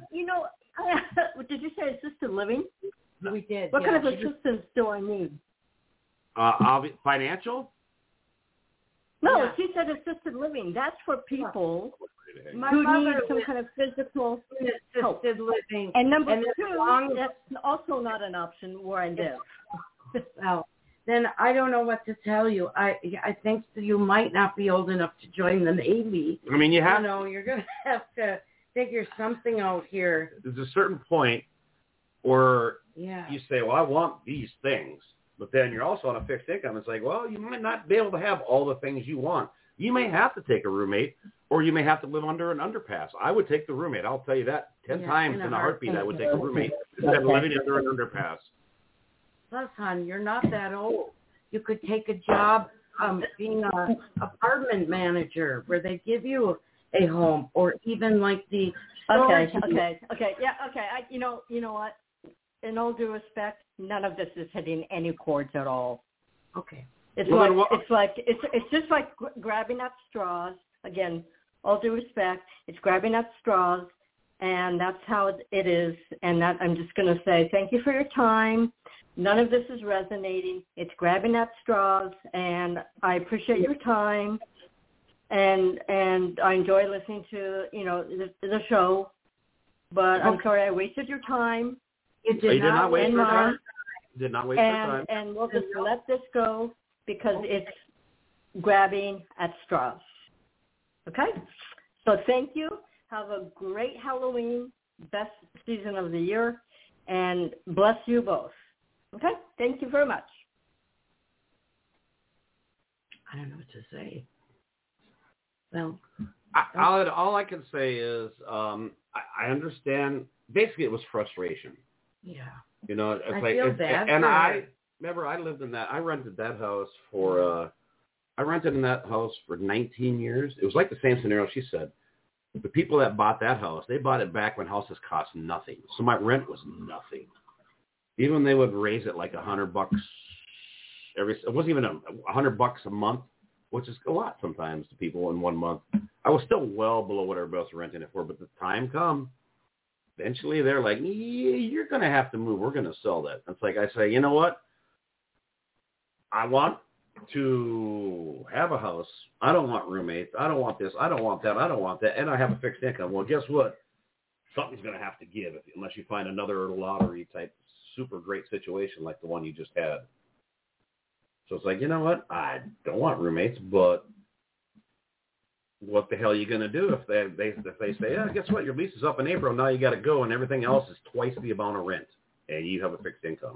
Did you say assisted living? We did. What kind of assistance do I need? Financial? No, she said assisted living. That's for people My who mother need some kind of physical help. assisted living. And number And two, that's also not an option where I live. Well, then I don't know what to tell you. I think that you might not be old enough to join the Navy. I mean, you're going to have to figure something out here. There's a certain point where Yeah. you say, well, I want these things. But then you're also on a fixed income. It's like, well, you might not be able to have all the things you want. You may have to take a roommate, or you may have to live under an underpass. I would take the roommate. I'll tell you that 10 times in a heartbeat. I would take a roommate instead of living under an underpass. Plus, hon, you're not that old. You could take a job being an apartment manager where they give you a home, or even like the Okay. Yeah, okay. You know what? In all due respect, none of this is hitting any chords at all. Okay. It's just like grabbing at straws. Again, all due respect, it's grabbing at straws, and that's how it is. And that I'm just going to say thank you for your time. None of this is resonating. It's grabbing at straws, and I appreciate your time, and I enjoy listening to the show. But I'm sorry I wasted your time. You did not waste your time. Did not waste your time. And we'll just let this go because it's grabbing at straws. Okay? So thank you. Have a great Halloween, best season of the year, and bless you both. Okay? Thank you very much. I don't know what to say. Well, all I can say is I understand. Basically, it was frustration. Yeah. It's I like, feel bad and for I her. remember I lived in that. I rented that house for. I rented in that house for 19 years. It was like the same scenario she said. The people that bought that house, they bought it back when houses cost nothing. So my rent was nothing. Even when they would raise it like $100 it wasn't even $100 a month, which is a lot sometimes to people in 1 month. I was still well below what everybody else was renting it for, but the time come. Eventually, they're like, yeah, you're going to have to move. We're going to sell that. It's like I say, you know what? I want to have a house. I don't want roommates. I don't want this. I don't want that. I don't want that. And I have a fixed income. Well, guess what? Something's going to have to give unless you find another lottery type super great situation like the one you just had. So it's like, you know what? I don't want roommates, but what the hell are you going to do if they say, yeah, guess what? Your lease is up in April. Now you got to go, and everything else is twice the amount of rent, and you have a fixed income.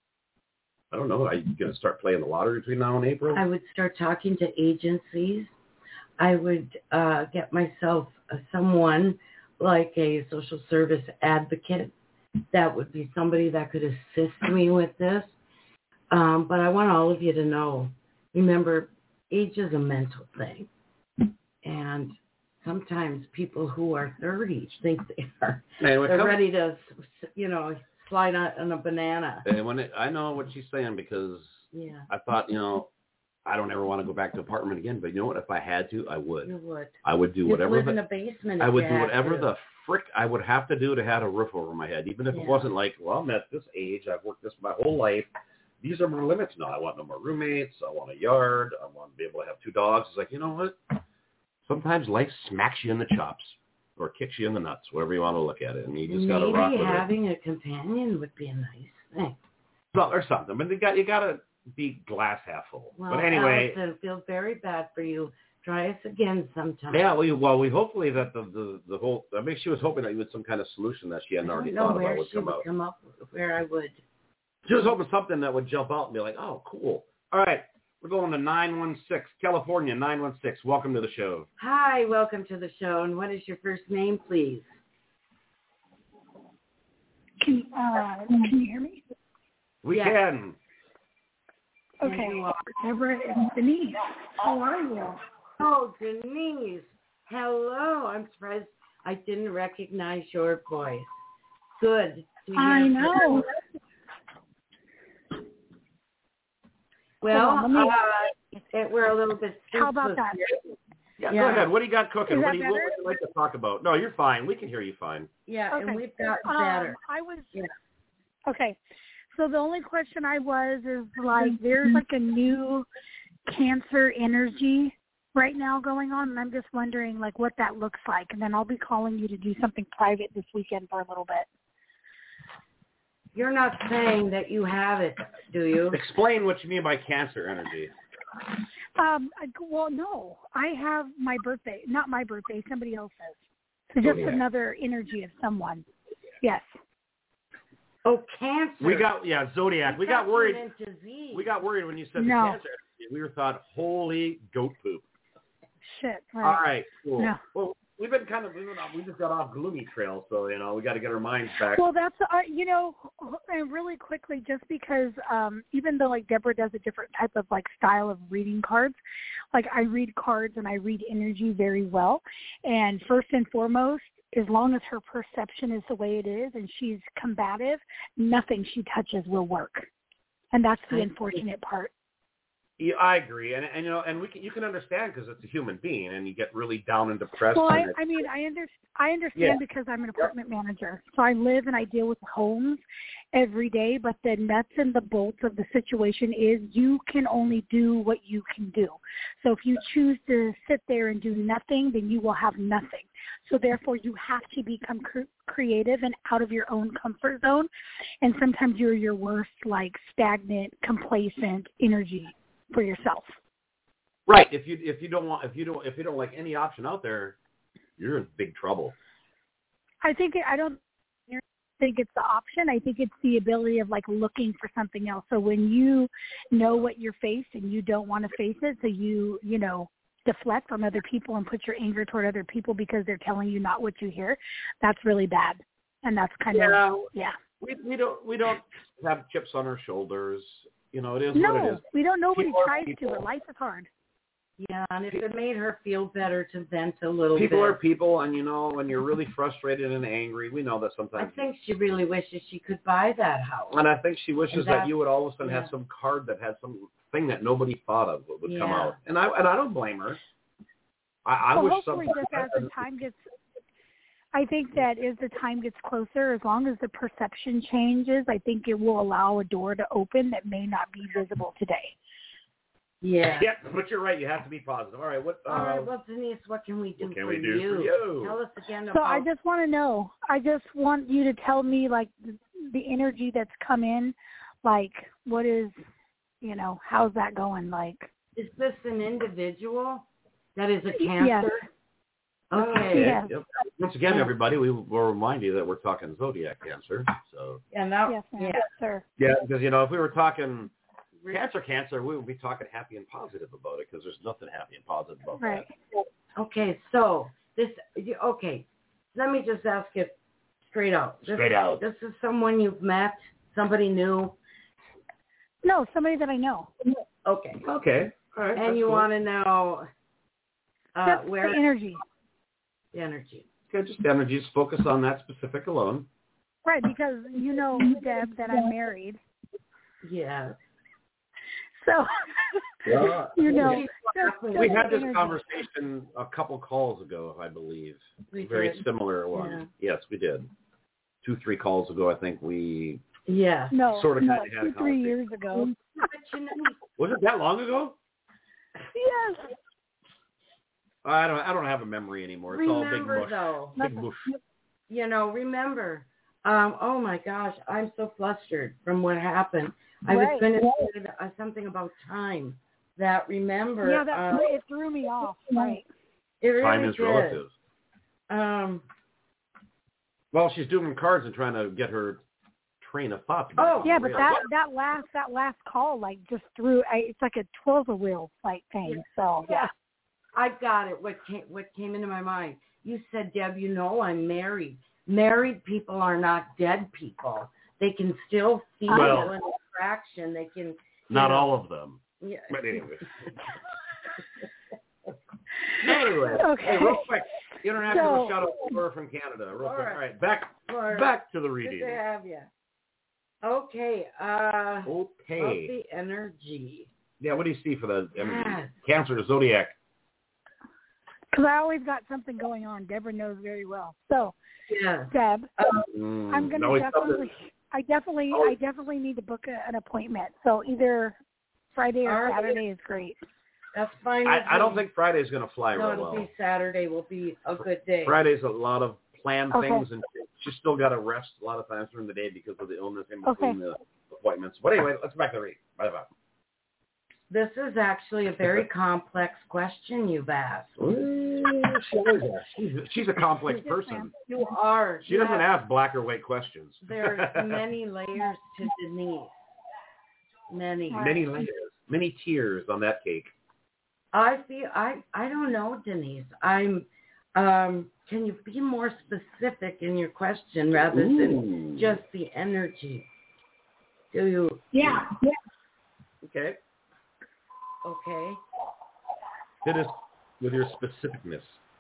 I don't know. Are you going to start playing the lottery between now and April? I would start talking to agencies. I would get myself someone like a social service advocate. That would be somebody that could assist me with this. But I want all of you to know, remember, age is a mental thing. And sometimes people who are 30 think they're ready to, slide on a banana. And I know what she's saying because I thought, I don't ever want to go back to an apartment again. But you know what? If I had to, I would. You would. I would do whatever. Live in a basement. I would do whatever the frick I would have to do to have a roof over my head, even if it wasn't like, well, I'm at this age. I've worked this my whole life. These are my limits. No, I want no more roommates. I want a yard. I want to be able to have 2 dogs. It's like, you know what? Sometimes life smacks you in the chops or kicks you in the nuts, whatever you want to look at it, and you just got to rock with it. Maybe having a companion would be a nice thing. Well, or something, but you got to be glass half full. Well, but anyway, Allison, I feel very bad for you Try us again sometime. Yeah, we hopefully that the whole. I mean, she was hoping that you had some kind of solution that she hadn't already thought about would come out. Come up where I would. She was hoping something that would jump out and be like, oh, cool. All right, we're going to 916, California, 916. Welcome to the show. Hi, welcome to the show. And what is your first name, please? Can you hear me? We can. Okay. Deborah and Denise, how are you? Oh, Denise. Hello. I'm surprised I didn't recognize your voice. Good. I know. Well, we're a little bit How about that? Yeah, go ahead. What do you got cooking? What would you like to talk about? No, you're fine. We can hear you fine. Yeah, okay. And we've got better. Okay. So the only question is like, there's like a new cancer energy right now going on, and I'm just wondering like what that looks like. And then I'll be calling you to do something private this weekend for a little bit. You're not saying that you have it, do you? Explain what you mean by cancer energy. Well, no. I have my birthday. Not my birthday. Somebody else's. So just another energy of someone. Yes. Oh, cancer. We got, Zodiac. We got worried. We got worried when you said the cancer energy. We thought, holy goat poop. Shit. Right. All right, cool. No. Well, we just got off gloomy trail, so, we got to get our minds back. Well, that's, and really quickly, just because even though, like, Deborah does a different type of, like, style of reading cards, like, I read cards and I read energy very well. And first and foremost, as long as her perception is the way it is and she's combative, nothing she touches will work. And that's the unfortunate part. Yeah, I agree, and you can understand because it's a human being, and you get really down and depressed. Well, I understand because I'm an apartment manager, so I live and I deal with homes every day. But the nuts and the bolts of the situation is you can only do what you can do. So if you choose to sit there and do nothing, then you will have nothing. So therefore, you have to become creative and out of your own comfort zone. And sometimes you're your worst, like stagnant, complacent energy for yourself. Right. If you don't like any option out there, you're in big trouble. I don't think it's the option. I think it's the ability of like looking for something else. So when you know what you're faced and you don't want to face it, so you deflect from other people and put your anger toward other people because they're telling you not what you hear, that's really bad. And that's kind of We don't have chips on our shoulders. It is what it is. No, we don't. Nobody tries to, but life is hard. Yeah, and if it made her feel better to vent a little bit. People are people, and when you're really frustrated and angry, we know that sometimes. I think she really wishes she could buy that house. And I think she wishes that you would all of a sudden have some card that had some thing that nobody thought of would come out. And I don't blame her. I wish hopefully just as the time gets. I think that as the time gets closer, as long as the perception changes, I think it will allow a door to open that may not be visible today. Yeah. Yeah, but you're right. You have to be positive. All right. Well, Denise, what can we do for you? Tell us again about... So I just want to know. I just want you to tell me, like, the energy that's come in. Like, what is, how's that going? Like, is this an individual that is a cancer? Yes. Okay. Yes. Yep. Once again, everybody, we will remind you that we're talking zodiac cancer. So. Yes, sir. Yeah, because if we were talking cancer, we would be talking happy and positive about it because there's nothing happy and positive about that. Okay, so let me just ask it straight out. This is someone you've met, somebody new? No, somebody that I know. Okay. Okay. All right. And you want to know where the energy. The energy. Okay, just the energy. Just focus on that specific alone. Right, because Deb, that I'm married. Yeah. So, we had this conversation a couple calls ago, I believe. Very similar one. Yeah. Yes, we did. 2-3 calls ago, I think we. Yeah. Sort of had a 2-3 years ago. Was it that long ago? Yes. I don't have a memory anymore. It's all big mush. Though, big mush. Remember. Oh my gosh, I'm so flustered from what happened. I was going to say something about time that remember. Yeah, it threw me off. Right. It really Time is did. relative. Well, she's doing cards and trying to get her train of thought. Yeah, but that last call just threw. It's like a 12-wheel thing. So yeah. I got it. What came into my mind? You said, Deb, I'm married. Married people are not dead people. They can still feel an attraction. They can. Not all of them. Yeah. But anyway. Okay. Hey, real quick. International shout out to Laura from Canada. Real quick. All right. Back to the reading. Good to have you. Okay. Okay. The energy. Yeah, what do you see for the energy? Cancer, Zodiac. Because I always got something going on. Deborah knows very well. So, Deb, I'm going to definitely, I definitely need to book an appointment. So either Friday or Saturday is great. That's fine. I don't think Friday's going to fly real well. No, it'll be Saturday. Will be a good day. Friday's a lot of planned things, and she's still got to rest a lot of times during the day because of the illness in between the appointments. But anyway, let's back to the read. Bye-bye. This is actually a very complex question you've asked. She's a complex person. You are. She doesn't ask black or white questions. There's many layers to Denise. Many layers. Many tears on that cake. I don't know, Denise. Can you be more specific in your question rather than just the energy? Do you? Yeah. Okay. Hit us with your specificness.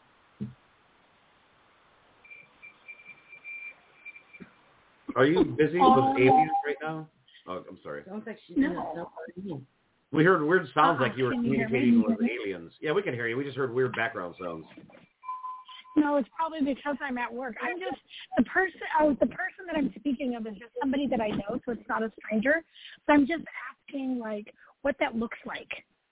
Are you busy with aliens right now? Oh, I'm sorry. Sounds like she doesn't know. We heard weird sounds like you were communicating with aliens. Yeah, we can hear you. We just heard weird background sounds. No, it's probably because I'm at work. I'm just the person that I'm speaking of is just somebody that I know, so it's not a stranger. So I'm just asking what that looks like.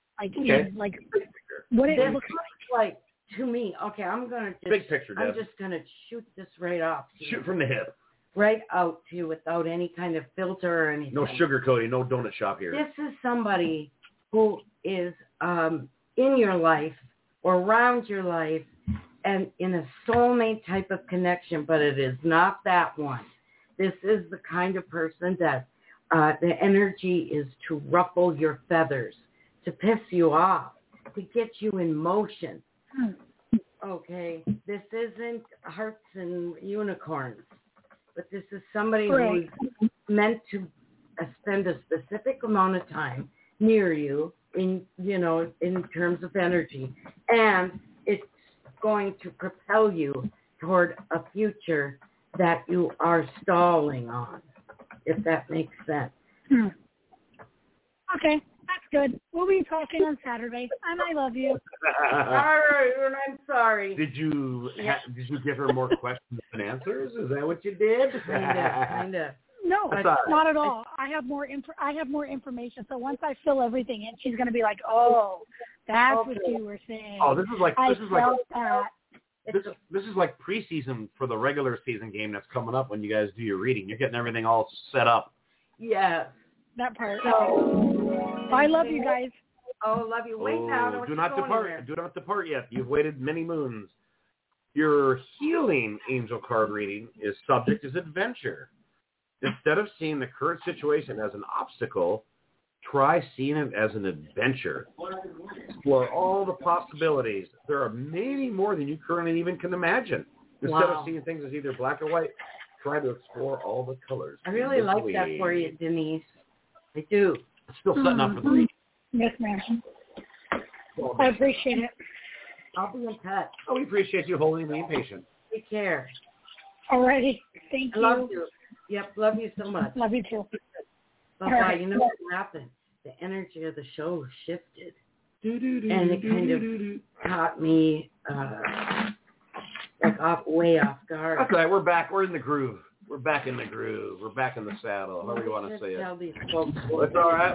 What it looks like to me. Okay, I'm gonna big picture. Deb. I'm just gonna shoot this right off. Shoot from the hip. Right out to you without any kind of filter or anything. No sugarcoating, no donut shop here. This is somebody who is in your life or around your life and in a soulmate type of connection, but it is not that one. This is the kind of person that the energy is to ruffle your feathers, to piss you off, to get you in motion. Okay, this isn't hearts and unicorns, but this is somebody who's meant to spend a specific amount of time near you in terms of energy, and it's going to propel you toward a future that you are stalling on, if that makes sense. Okay. That's good. We'll be talking on Saturday, and I love you. All right, and I'm sorry. Did you give her more questions than answers? Is that what you did? Kind of. No, not at all. I have more information. So once I fill everything in, she's going to be like, "Oh, that's what you were saying." Oh, this is like that. preseason for the regular season game that's coming up when you guys do your reading. You're getting everything all set up. Yeah. That part. I love you guys. Oh, love you. Wait now. Do not depart. Do not depart yet. You've waited many moons. Your healing angel card reading is subject is adventure. Instead of seeing the current situation as an obstacle, try seeing it as an adventure. Explore all the possibilities. There are many more than you currently even can imagine. Instead of seeing things as either black or white, try to explore all the colors. I really like that for you, Denise. I do. It's still setting up for the reading. Yes, ma'am. I appreciate it. I'll be in touch. Oh, we appreciate you holding me patient. Take care. Alrighty. Thank you. I love you. Yep, love you so much. Love you too. Bye-bye. Right. You know what happened? The energy of the show shifted. And it kind of caught me way off guard. That's right. We're back. We're in the groove. We're back in the groove. We're back in the saddle. However you want to say it. That's all right.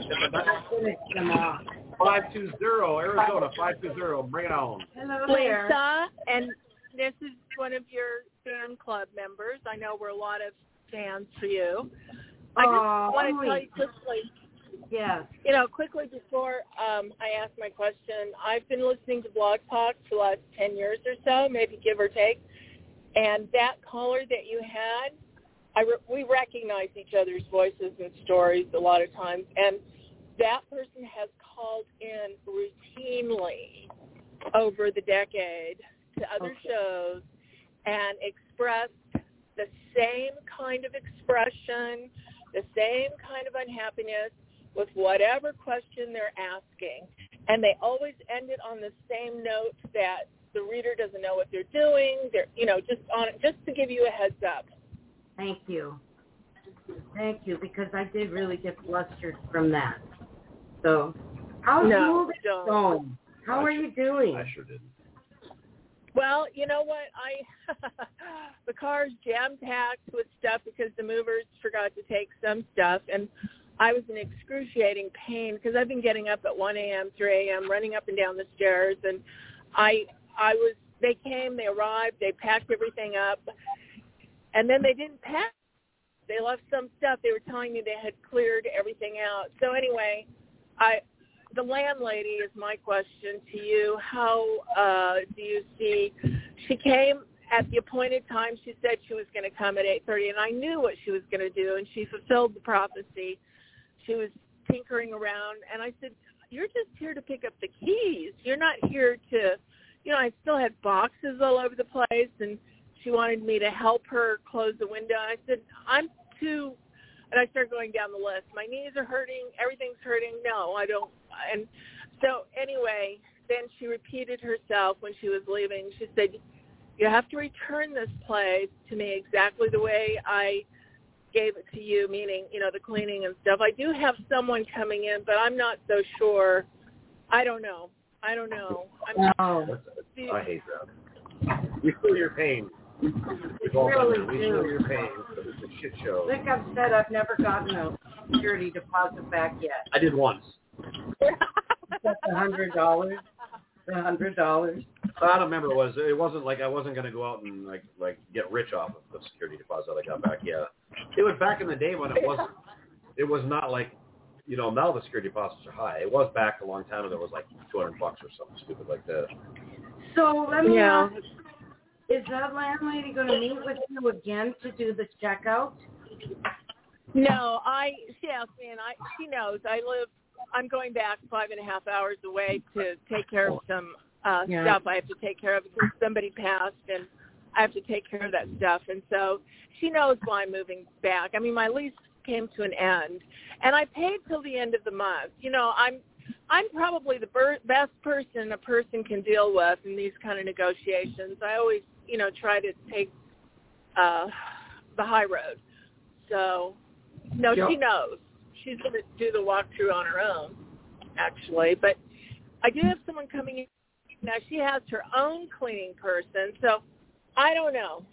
520 Arizona 520. Bring it on. Hello there. Lisa, and this is one of your fan club members. I know we're a lot of fans for you. I just want to tell you quickly. Yes. Quickly before I ask my question, I've been listening to Blog Talk for the last 10 years or so, maybe give or take. And that caller that you had, we recognize each other's voices and stories a lot of times. And that person has called in routinely over the decade to other shows and expressed the same kind of expression, the same kind of unhappiness with whatever question they're asking. And they always end it on the same note that the reader doesn't know what they're doing. They're, just to give you a heads up. Thank you. Thank you, because I did really get flustered from that. So, how's you going? How are you doing? I sure didn't. Well, you know what? The car's jam-packed with stuff because the movers forgot to take some stuff, and I was in excruciating pain because I've been getting up at 1 a.m., 3 a.m., running up and down the stairs, and they came, they arrived, they packed everything up, and then they didn't pack. They left some stuff. They were telling me they had cleared everything out. So anyway, the landlady is my question to you. How do you see? She came at the appointed time. She said she was going to come at 8:30, and I knew what she was going to do, and she fulfilled the prophecy. She was tinkering around, and I said, you're just here to pick up the keys. You're not here to, I still had boxes all over the place, and she wanted me to help her close the window. And I said, and I started going down the list. My knees are hurting. Everything's hurting. No, I don't. And so anyway, then she repeated herself when she was leaving. She said, you have to return this place to me exactly the way I gave it to you, meaning, the cleaning and stuff. I do have someone coming in, but I'm not so sure. I don't know. I hate that. We feel your pain. We feel your pain. It's a shit show. Like I've said, I've never gotten a security deposit back yet. I did once. That's $100. $100. I don't remember. It wasn't like I wasn't going to go out and like get rich off of the security deposit I got back. Yeah, it was back in the day when it wasn't. It was not like, now the security deposits are high. It was back a long time ago. It was like $200 or something stupid like that. So let me ask, is that landlady going to meet with you again to do the checkout? No, she asked me, and she knows I'm going back 5.5 hours away to take care of some stuff I have to take care of because somebody passed, and I have to take care of that stuff. And so she knows why I'm moving back. I mean, my lease came to an end, and I paid till the end of the month. I'm probably the best person a person can deal with in these kind of negotiations. I always, try to take the high road. So, no, she knows. She's going to do the walkthrough on her own, actually. But I do have someone coming in. Now, she has her own cleaning person, so I don't know.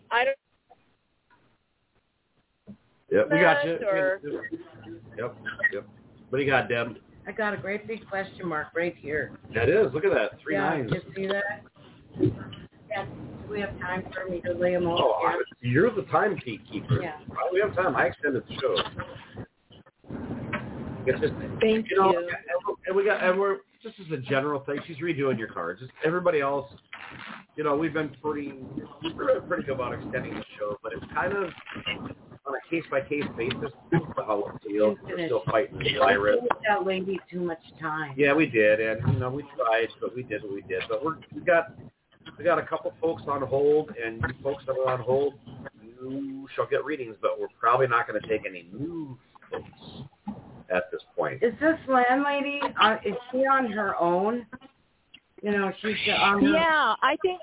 Yep, we got you. Yep. What do you got, Deb? I got a great big question mark right here. That is. Look at that. 3 nines. You see that? Yeah. Do we have time for me to lay them all? Oh, you're the timekeeper. Yeah. We have time. I extended the show. Thank you. And we're just as a general thing. She's redoing your cards. Just everybody else, we've been pretty good about extending the show, but it's kind of on a case-by-case basis. How we're still fighting the virus. We gave that lady too much time. Yeah, we did, and we tried, but we did what we did. But we got a couple folks on hold, and you folks that are on hold, you shall get readings, but we're probably not going to take any new folks at this point. Is this landlady? Is she on her own? She's on her. Yeah, I think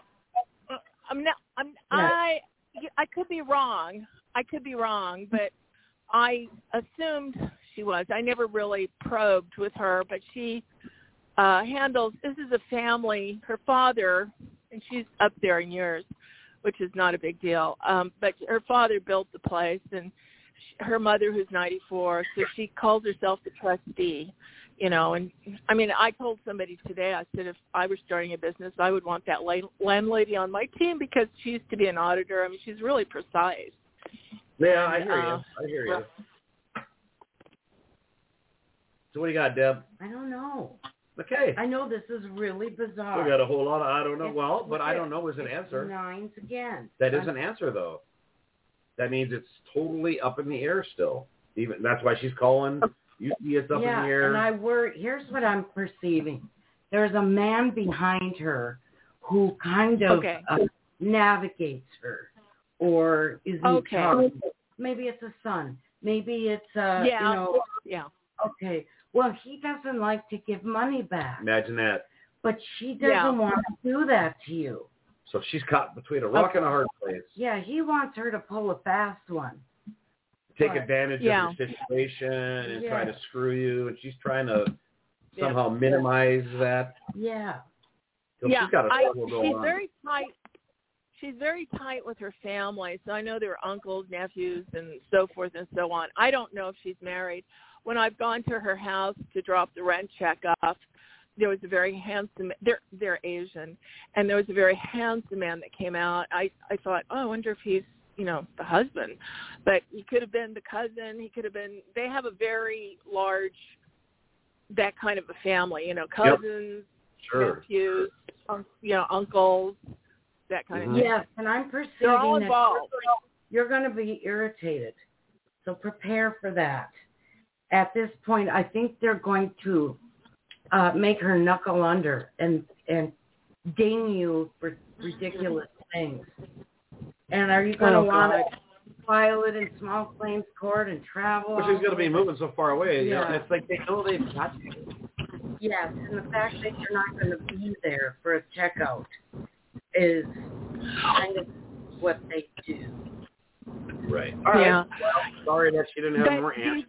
I could be wrong. But I assumed she was. I never really probed with her, but she handles. This is a family. Her father, and she's up there in years, which is not a big deal. But her father built the place, and her mother, who's 94, so she calls herself the trustee, and I mean, I told somebody today, I said, if I were starting a business, I would want that landlady on my team because she used to be an auditor. I mean, she's really precise. Yeah, I hear you. So what do you got, Deb? I don't know. Okay. I know this is really bizarre. We got a whole lot of I don't know. It's, but I don't know is an it's answer. 9s again. That is an answer, though. That means it's totally up in the air still. Even that's why she's calling. Usually it's up in the air. And I worry. Here's what I'm perceiving. There's a man behind her who kind of navigates her, or is in charge. Maybe it's a son. Maybe it's Okay. Well, he doesn't like to give money back. Imagine that. But she doesn't want to do that to you. So she's caught between a rock and a hard place. Yeah, he wants her to pull a fast one. Take advantage of your situation and try to screw you, and she's trying to somehow minimize that. Yeah. So she's got a struggle going on. Very tight. She's very tight with her family, so I know there are uncles, nephews, and so forth and so on. I don't know if she's married. When I've gone to her house to drop the rent check off, there was a very handsome, they're Asian, and there was a very handsome man that came out. I thought, I wonder if he's, the husband. But he could have been the cousin. He could have been, they have a very large, that kind of a family, cousins, nephews, uncles, that kind of thing. Yes, and I'm perceiving they're all involved. You're going to be irritated. So prepare for that. At this point, I think they're going to make her knuckle under and ding you for ridiculous things. And are you going to want to file it in small claims court and travel? Well, she's going to be moving so far away. Yeah. It's like they know they've got you. Yes, and the fact that you're not going to be there for a checkout is kind of what they do. Right. All right. Well, sorry that she didn't have more answers.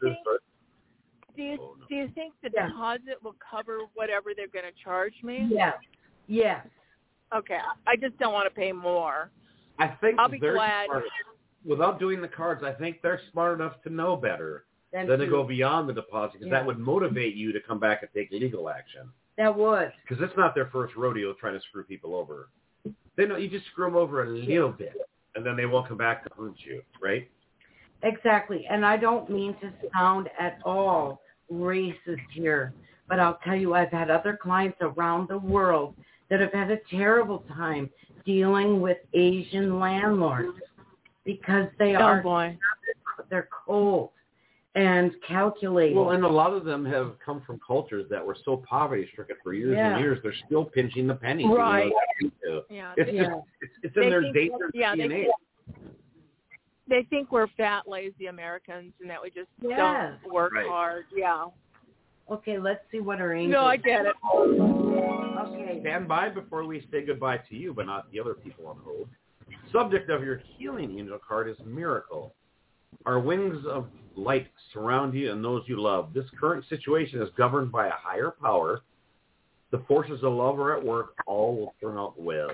Do you think the deposit will cover whatever they're going to charge me? Yes. Okay. I just don't want to pay more. I think I'll be glad. Smart. Without doing the cards, I think they're smart enough to know better than to go beyond the deposit, because that would motivate you to come back and take legal action. That would. Because it's not their first rodeo trying to screw people over. They know you just screw them over a little bit, and then they won't come back to haunt you, right? Exactly. And I don't mean to sound at all racist here, but I'll tell you, I've had other clients around the world that have had a terrible time dealing with Asian landlords because they they're cold and calculating. Well, and a lot of them have come from cultures that were so poverty-stricken for years and years, they're still pinching the pennies. Right. It's in their DNA. They think we're fat, lazy Americans and that we just don't work hard. Yeah. Okay, let's see what our angels... No, I get it. Okay. Stand by before we say goodbye to you, but not the other people on hold. Subject of your healing angel card is miracle. Our wings of light surround you and those you love. This current situation is governed by a higher power. The forces of love are at work. All will turn out well.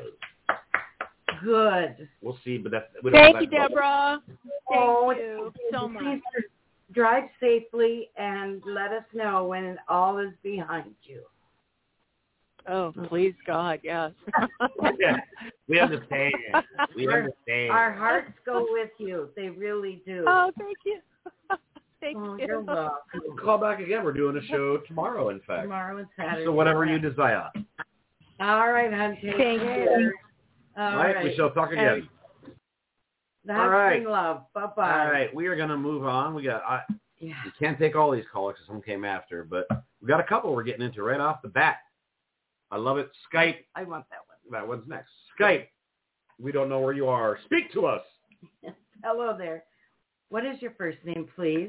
Good. We'll see, but that's... Thank you, Deborah. Thank you so much. Drive safely and let us know when all is behind you. Oh, please, God, yes. We understand. Our hearts go with you. They really do. Oh, thank you. Thank you. You're welcome. Call back again. We're doing a show tomorrow, in fact. Tomorrow and Saturday. So whatever you desire. All right, hon. Thank you. All right. We shall talk again. That's in love. Bye-bye. All right. We are going to move on. We can't take all these callers because some came after, but we got a couple we're getting into right off the bat. I love it. Skype. I want that one. That one's next. Skype. We don't know where you are. Speak to us. Hello there. What is your first name, please?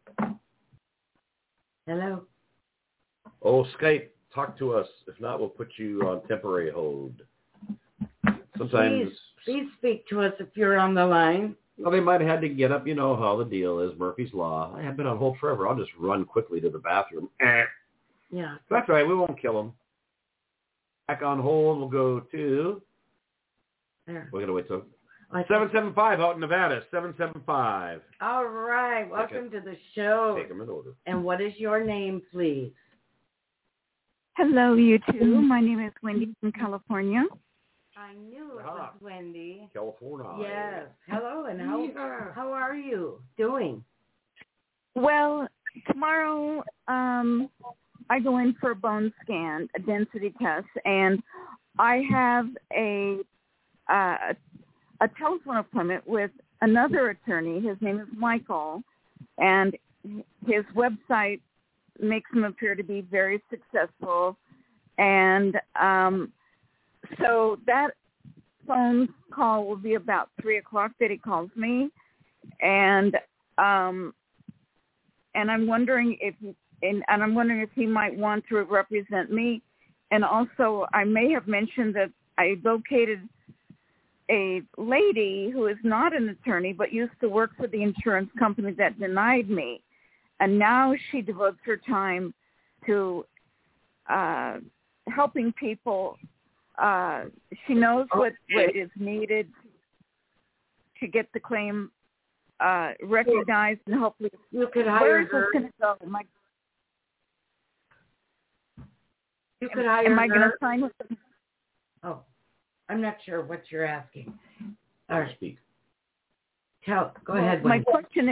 Hello. Oh, Skype. Talk to us. If not, we'll put you on temporary hold. Sometimes. Please speak to us if you're on the line. Well, they might have had to get up. You know how the deal is. Murphy's Law. I have been on hold forever. I'll just run quickly to the bathroom. Yeah. That's all right. We won't kill them. Back on hold. We'll go to... There. We're going to wait till... 775 out in Nevada. 775. All right. Welcome to the show. Take them in order. And what is your name, please? Hello, you two. My name is Wendy from California. I knew it was Wendy. California. Yes. Hello, and how are you doing? Well, tomorrow I go in for a bone scan, a density test, and I have a telephone appointment with another attorney. His name is Michael, and his website makes him appear to be very successful. And so that phone call will be about 3:00 that he calls me, and I'm wondering if he might want to represent me. And also, I may have mentioned that I located a lady who is not an attorney but used to work for the insurance company that denied me, and now she devotes her time to helping people. She knows what is needed to get the claim recognized, and hopefully you could hire her. You could hire her. Am I going to sign with them? Oh, I'm not sure what you're asking. All right. Speak. Go ahead. My question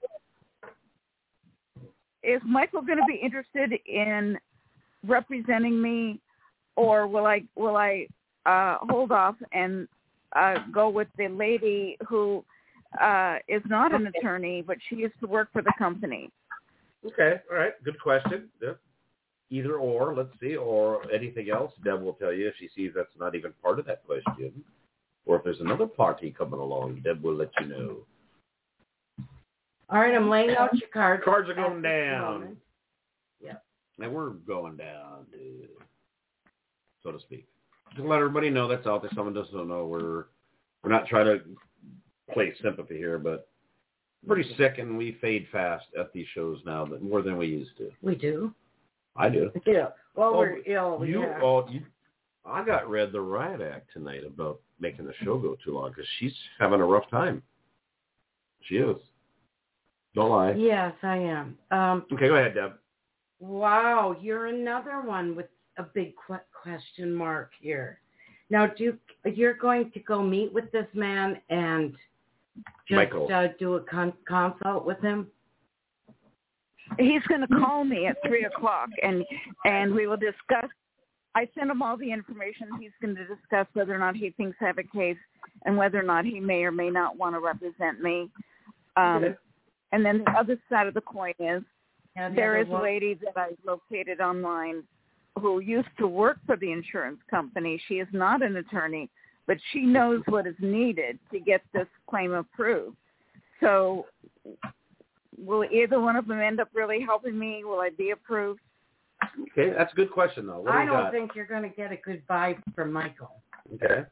is Michael going to be interested in representing me, or will I hold off and go with the lady who is not an attorney, but she used to work for the company? Okay, all right, good question. Either or, let's see, or anything else. Deb will tell you if she sees that's not even part of that question. Or if there's another party coming along, Deb will let you know. All right, I'm laying out your cards. Cards are going down. Yeah. And we're going down, so to speak. Just let everybody know that's out there. Someone doesn't know. We're not trying to play sympathy here, but pretty sick, and we fade fast at these shows now, but more than we used to. We do. I do. Yeah. Well, we're ill. I got read the riot act tonight about making the show go too long because she's having a rough time. She is. Don't lie. Yes, I am. Okay, go ahead, Deb. Wow, you're another one with a big question mark here. Now, you're going to go meet with this man and just do a consult with him? He's going to call me at 3:00, and we will discuss. I sent him all the information. He's going to discuss whether or not he thinks I have a case and whether or not he may or may not want to represent me. And then the other side of the coin is there is a lady that I located online who used to work for the insurance company. She is not an attorney, but she knows what is needed to get this claim approved. So will either one of them end up really helping me? Will I be approved? Okay, that's a good question, though. I don't think you're going to get a good vibe from Michael. Okay.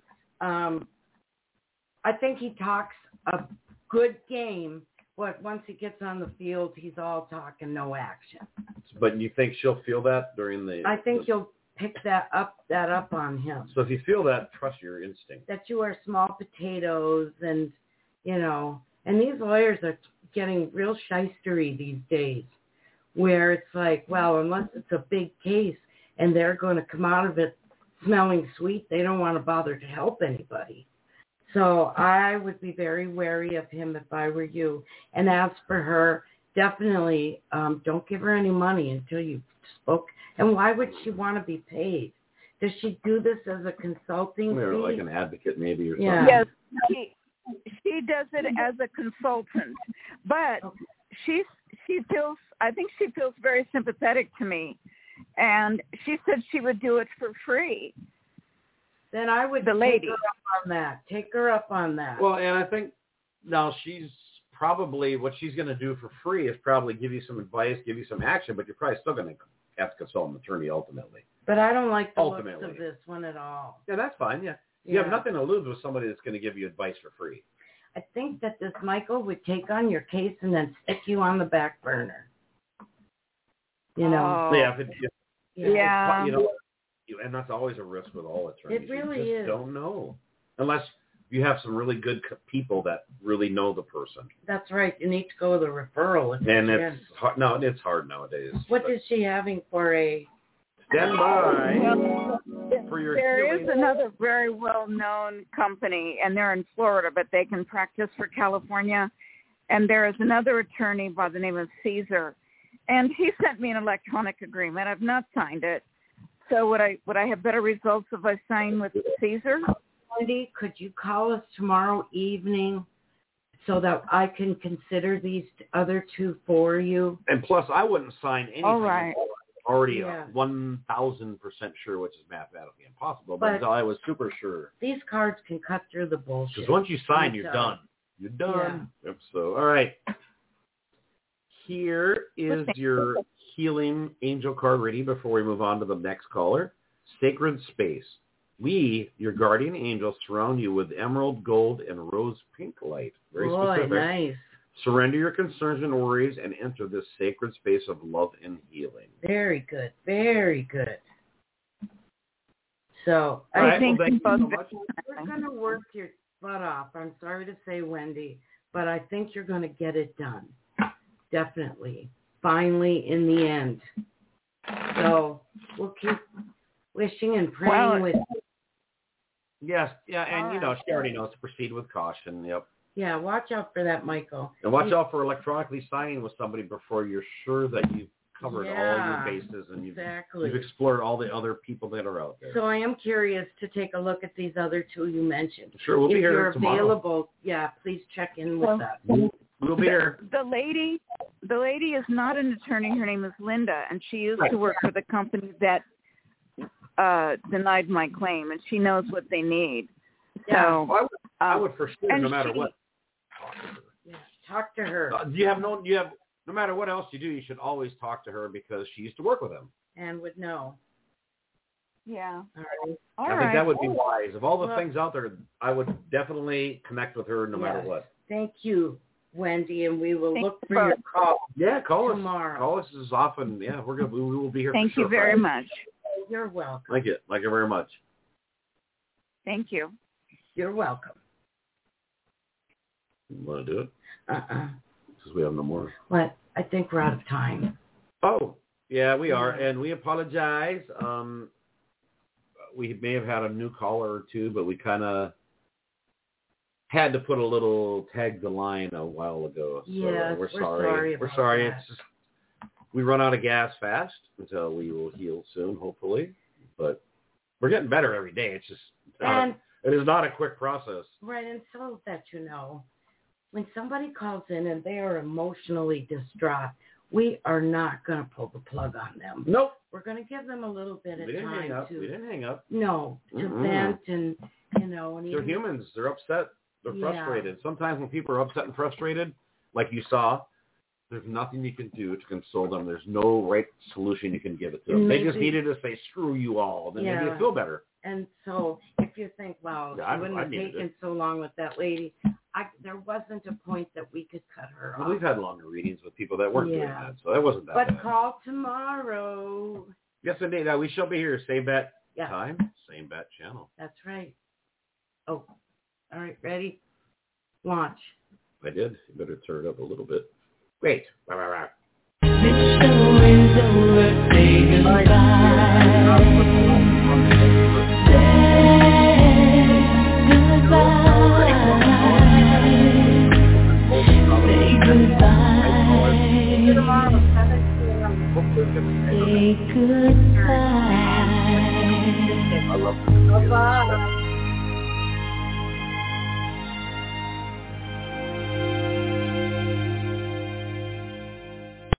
I think he talks a good game, but once he gets on the field, he's all talk and no action. But you think she'll feel that during the... I think you'll pick that up on him. So if you feel that, trust your instinct. That you are small potatoes and, and these lawyers are getting real shystery these days where it's like, well, unless it's a big case and they're going to come out of it smelling sweet, they don't want to bother to help anybody. So I would be very wary of him if I were you. And as for her, definitely don't give her any money until you spoke. And why would she want to be paid? Does she do this as a consulting fee? Like an advocate maybe or something? Yes, she does it as a consultant. But I think she feels very sympathetic to me. And she said she would do it for free. Then I would take her up on that. Well, and I think now she's probably, what she's going to do for free is probably give you some advice, give you some action, but you're probably still going to have to consult an attorney ultimately. But I don't like the looks of this one at all. Yeah, that's fine, yeah. You have nothing to lose with somebody that's going to give you advice for free. I think that this Michael would take on your case and then stick you on the back burner. And that's always a risk with all attorneys. It really is. You just don't know. Unless you have some really good people that really know the person. That's right. You need to go with a referral. It's hard. No, it's hard nowadays. What is she having for a... Stand by for your There is another very well-known company, and they're in Florida, but they can practice for California. And there is another attorney by the name of Caesar. And he sent me an electronic agreement. I've not signed it. So would I have better results if I sign with Caesar? Wendy, could you call us tomorrow evening so that I can consider these other two for you? And plus, I wouldn't sign anything. All right. Already 1,000% sure, which is mathematically impossible, but until I was super sure. These cards can cut through the bullshit. Because once you sign, you're done. You're done. Yeah. Yep, so, all right. Here is your healing angel card reading before we move on to the next caller. Sacred Space. We, your guardian angels, surround you with emerald, gold, and rose pink light. Very specific. Nice. Surrender your concerns and worries and enter this sacred space of love and healing. Very good. Very good. So I think thank you so much. You're going to work your butt off. I'm sorry to say, Wendy, but I think you're going to get it done. Definitely. Finally, in the end. So we'll keep wishing and praying with you. Yes. Yeah. And, she already knows to proceed with caution. Yep. Yeah. Watch out for that, Michael. And watch out for electronically signing with somebody before you're sure that you've covered all your bases and you've explored all the other people that are out there. So I am curious to take a look at these other two you mentioned. Sure. We'll be here tomorrow. If you're available, please check in with us. We'll be here. The lady is not an attorney. Her name is Linda, and she used to work for the company that denied my claim, and she knows what they need. Yeah. So I would for sure, no matter what. Talk to her. No matter what else you do, you should always talk to her because she used to work with them. And would know. Yeah. All right. I think that would be wise. Of all the things out there, I would definitely connect with her no matter what. Thank you, Wendy, and we will look for your call. Yeah, call tomorrow. Call us as often. Yeah, we will be here. Thank you very much. You're welcome. Thank you very much. Thank you. You're welcome. You want to do it? Because we have no more. What? I think we're out of time. Oh, yeah, we are, and we apologize. We may have had a new caller or two, but we kind of had to put a little tag the line a while ago. So we're sorry. We're sorry. It's just we run out of gas fast, until we will heal soon, hopefully. But we're getting better every day. It's just it is not a quick process. Right, and so that when somebody calls in and they are emotionally distraught, we are not going to pull the plug on them. Nope. We're going to give them a little bit of time We didn't hang up. No, to vent and, and they're humans. They're upset. They're frustrated. Sometimes when people are upset and frustrated, like you saw, there's nothing you can do to console them. There's no right solution you can give it to them. They just needed to say, screw you all. Then maybe they feel better. And so if you think, wow, she wouldn't have taken so long with that lady, there wasn't a point that we could cut her off. We've had longer readings with people that weren't doing that, so that wasn't that bad. But call tomorrow. Yes, indeed. We shall be here. Same bat time, same bat channel. That's right. Oh, all right. Ready? Launch. I did. You better turn it up a little bit. Wait. The show is over. Say goodbye. Say goodbye. I love it.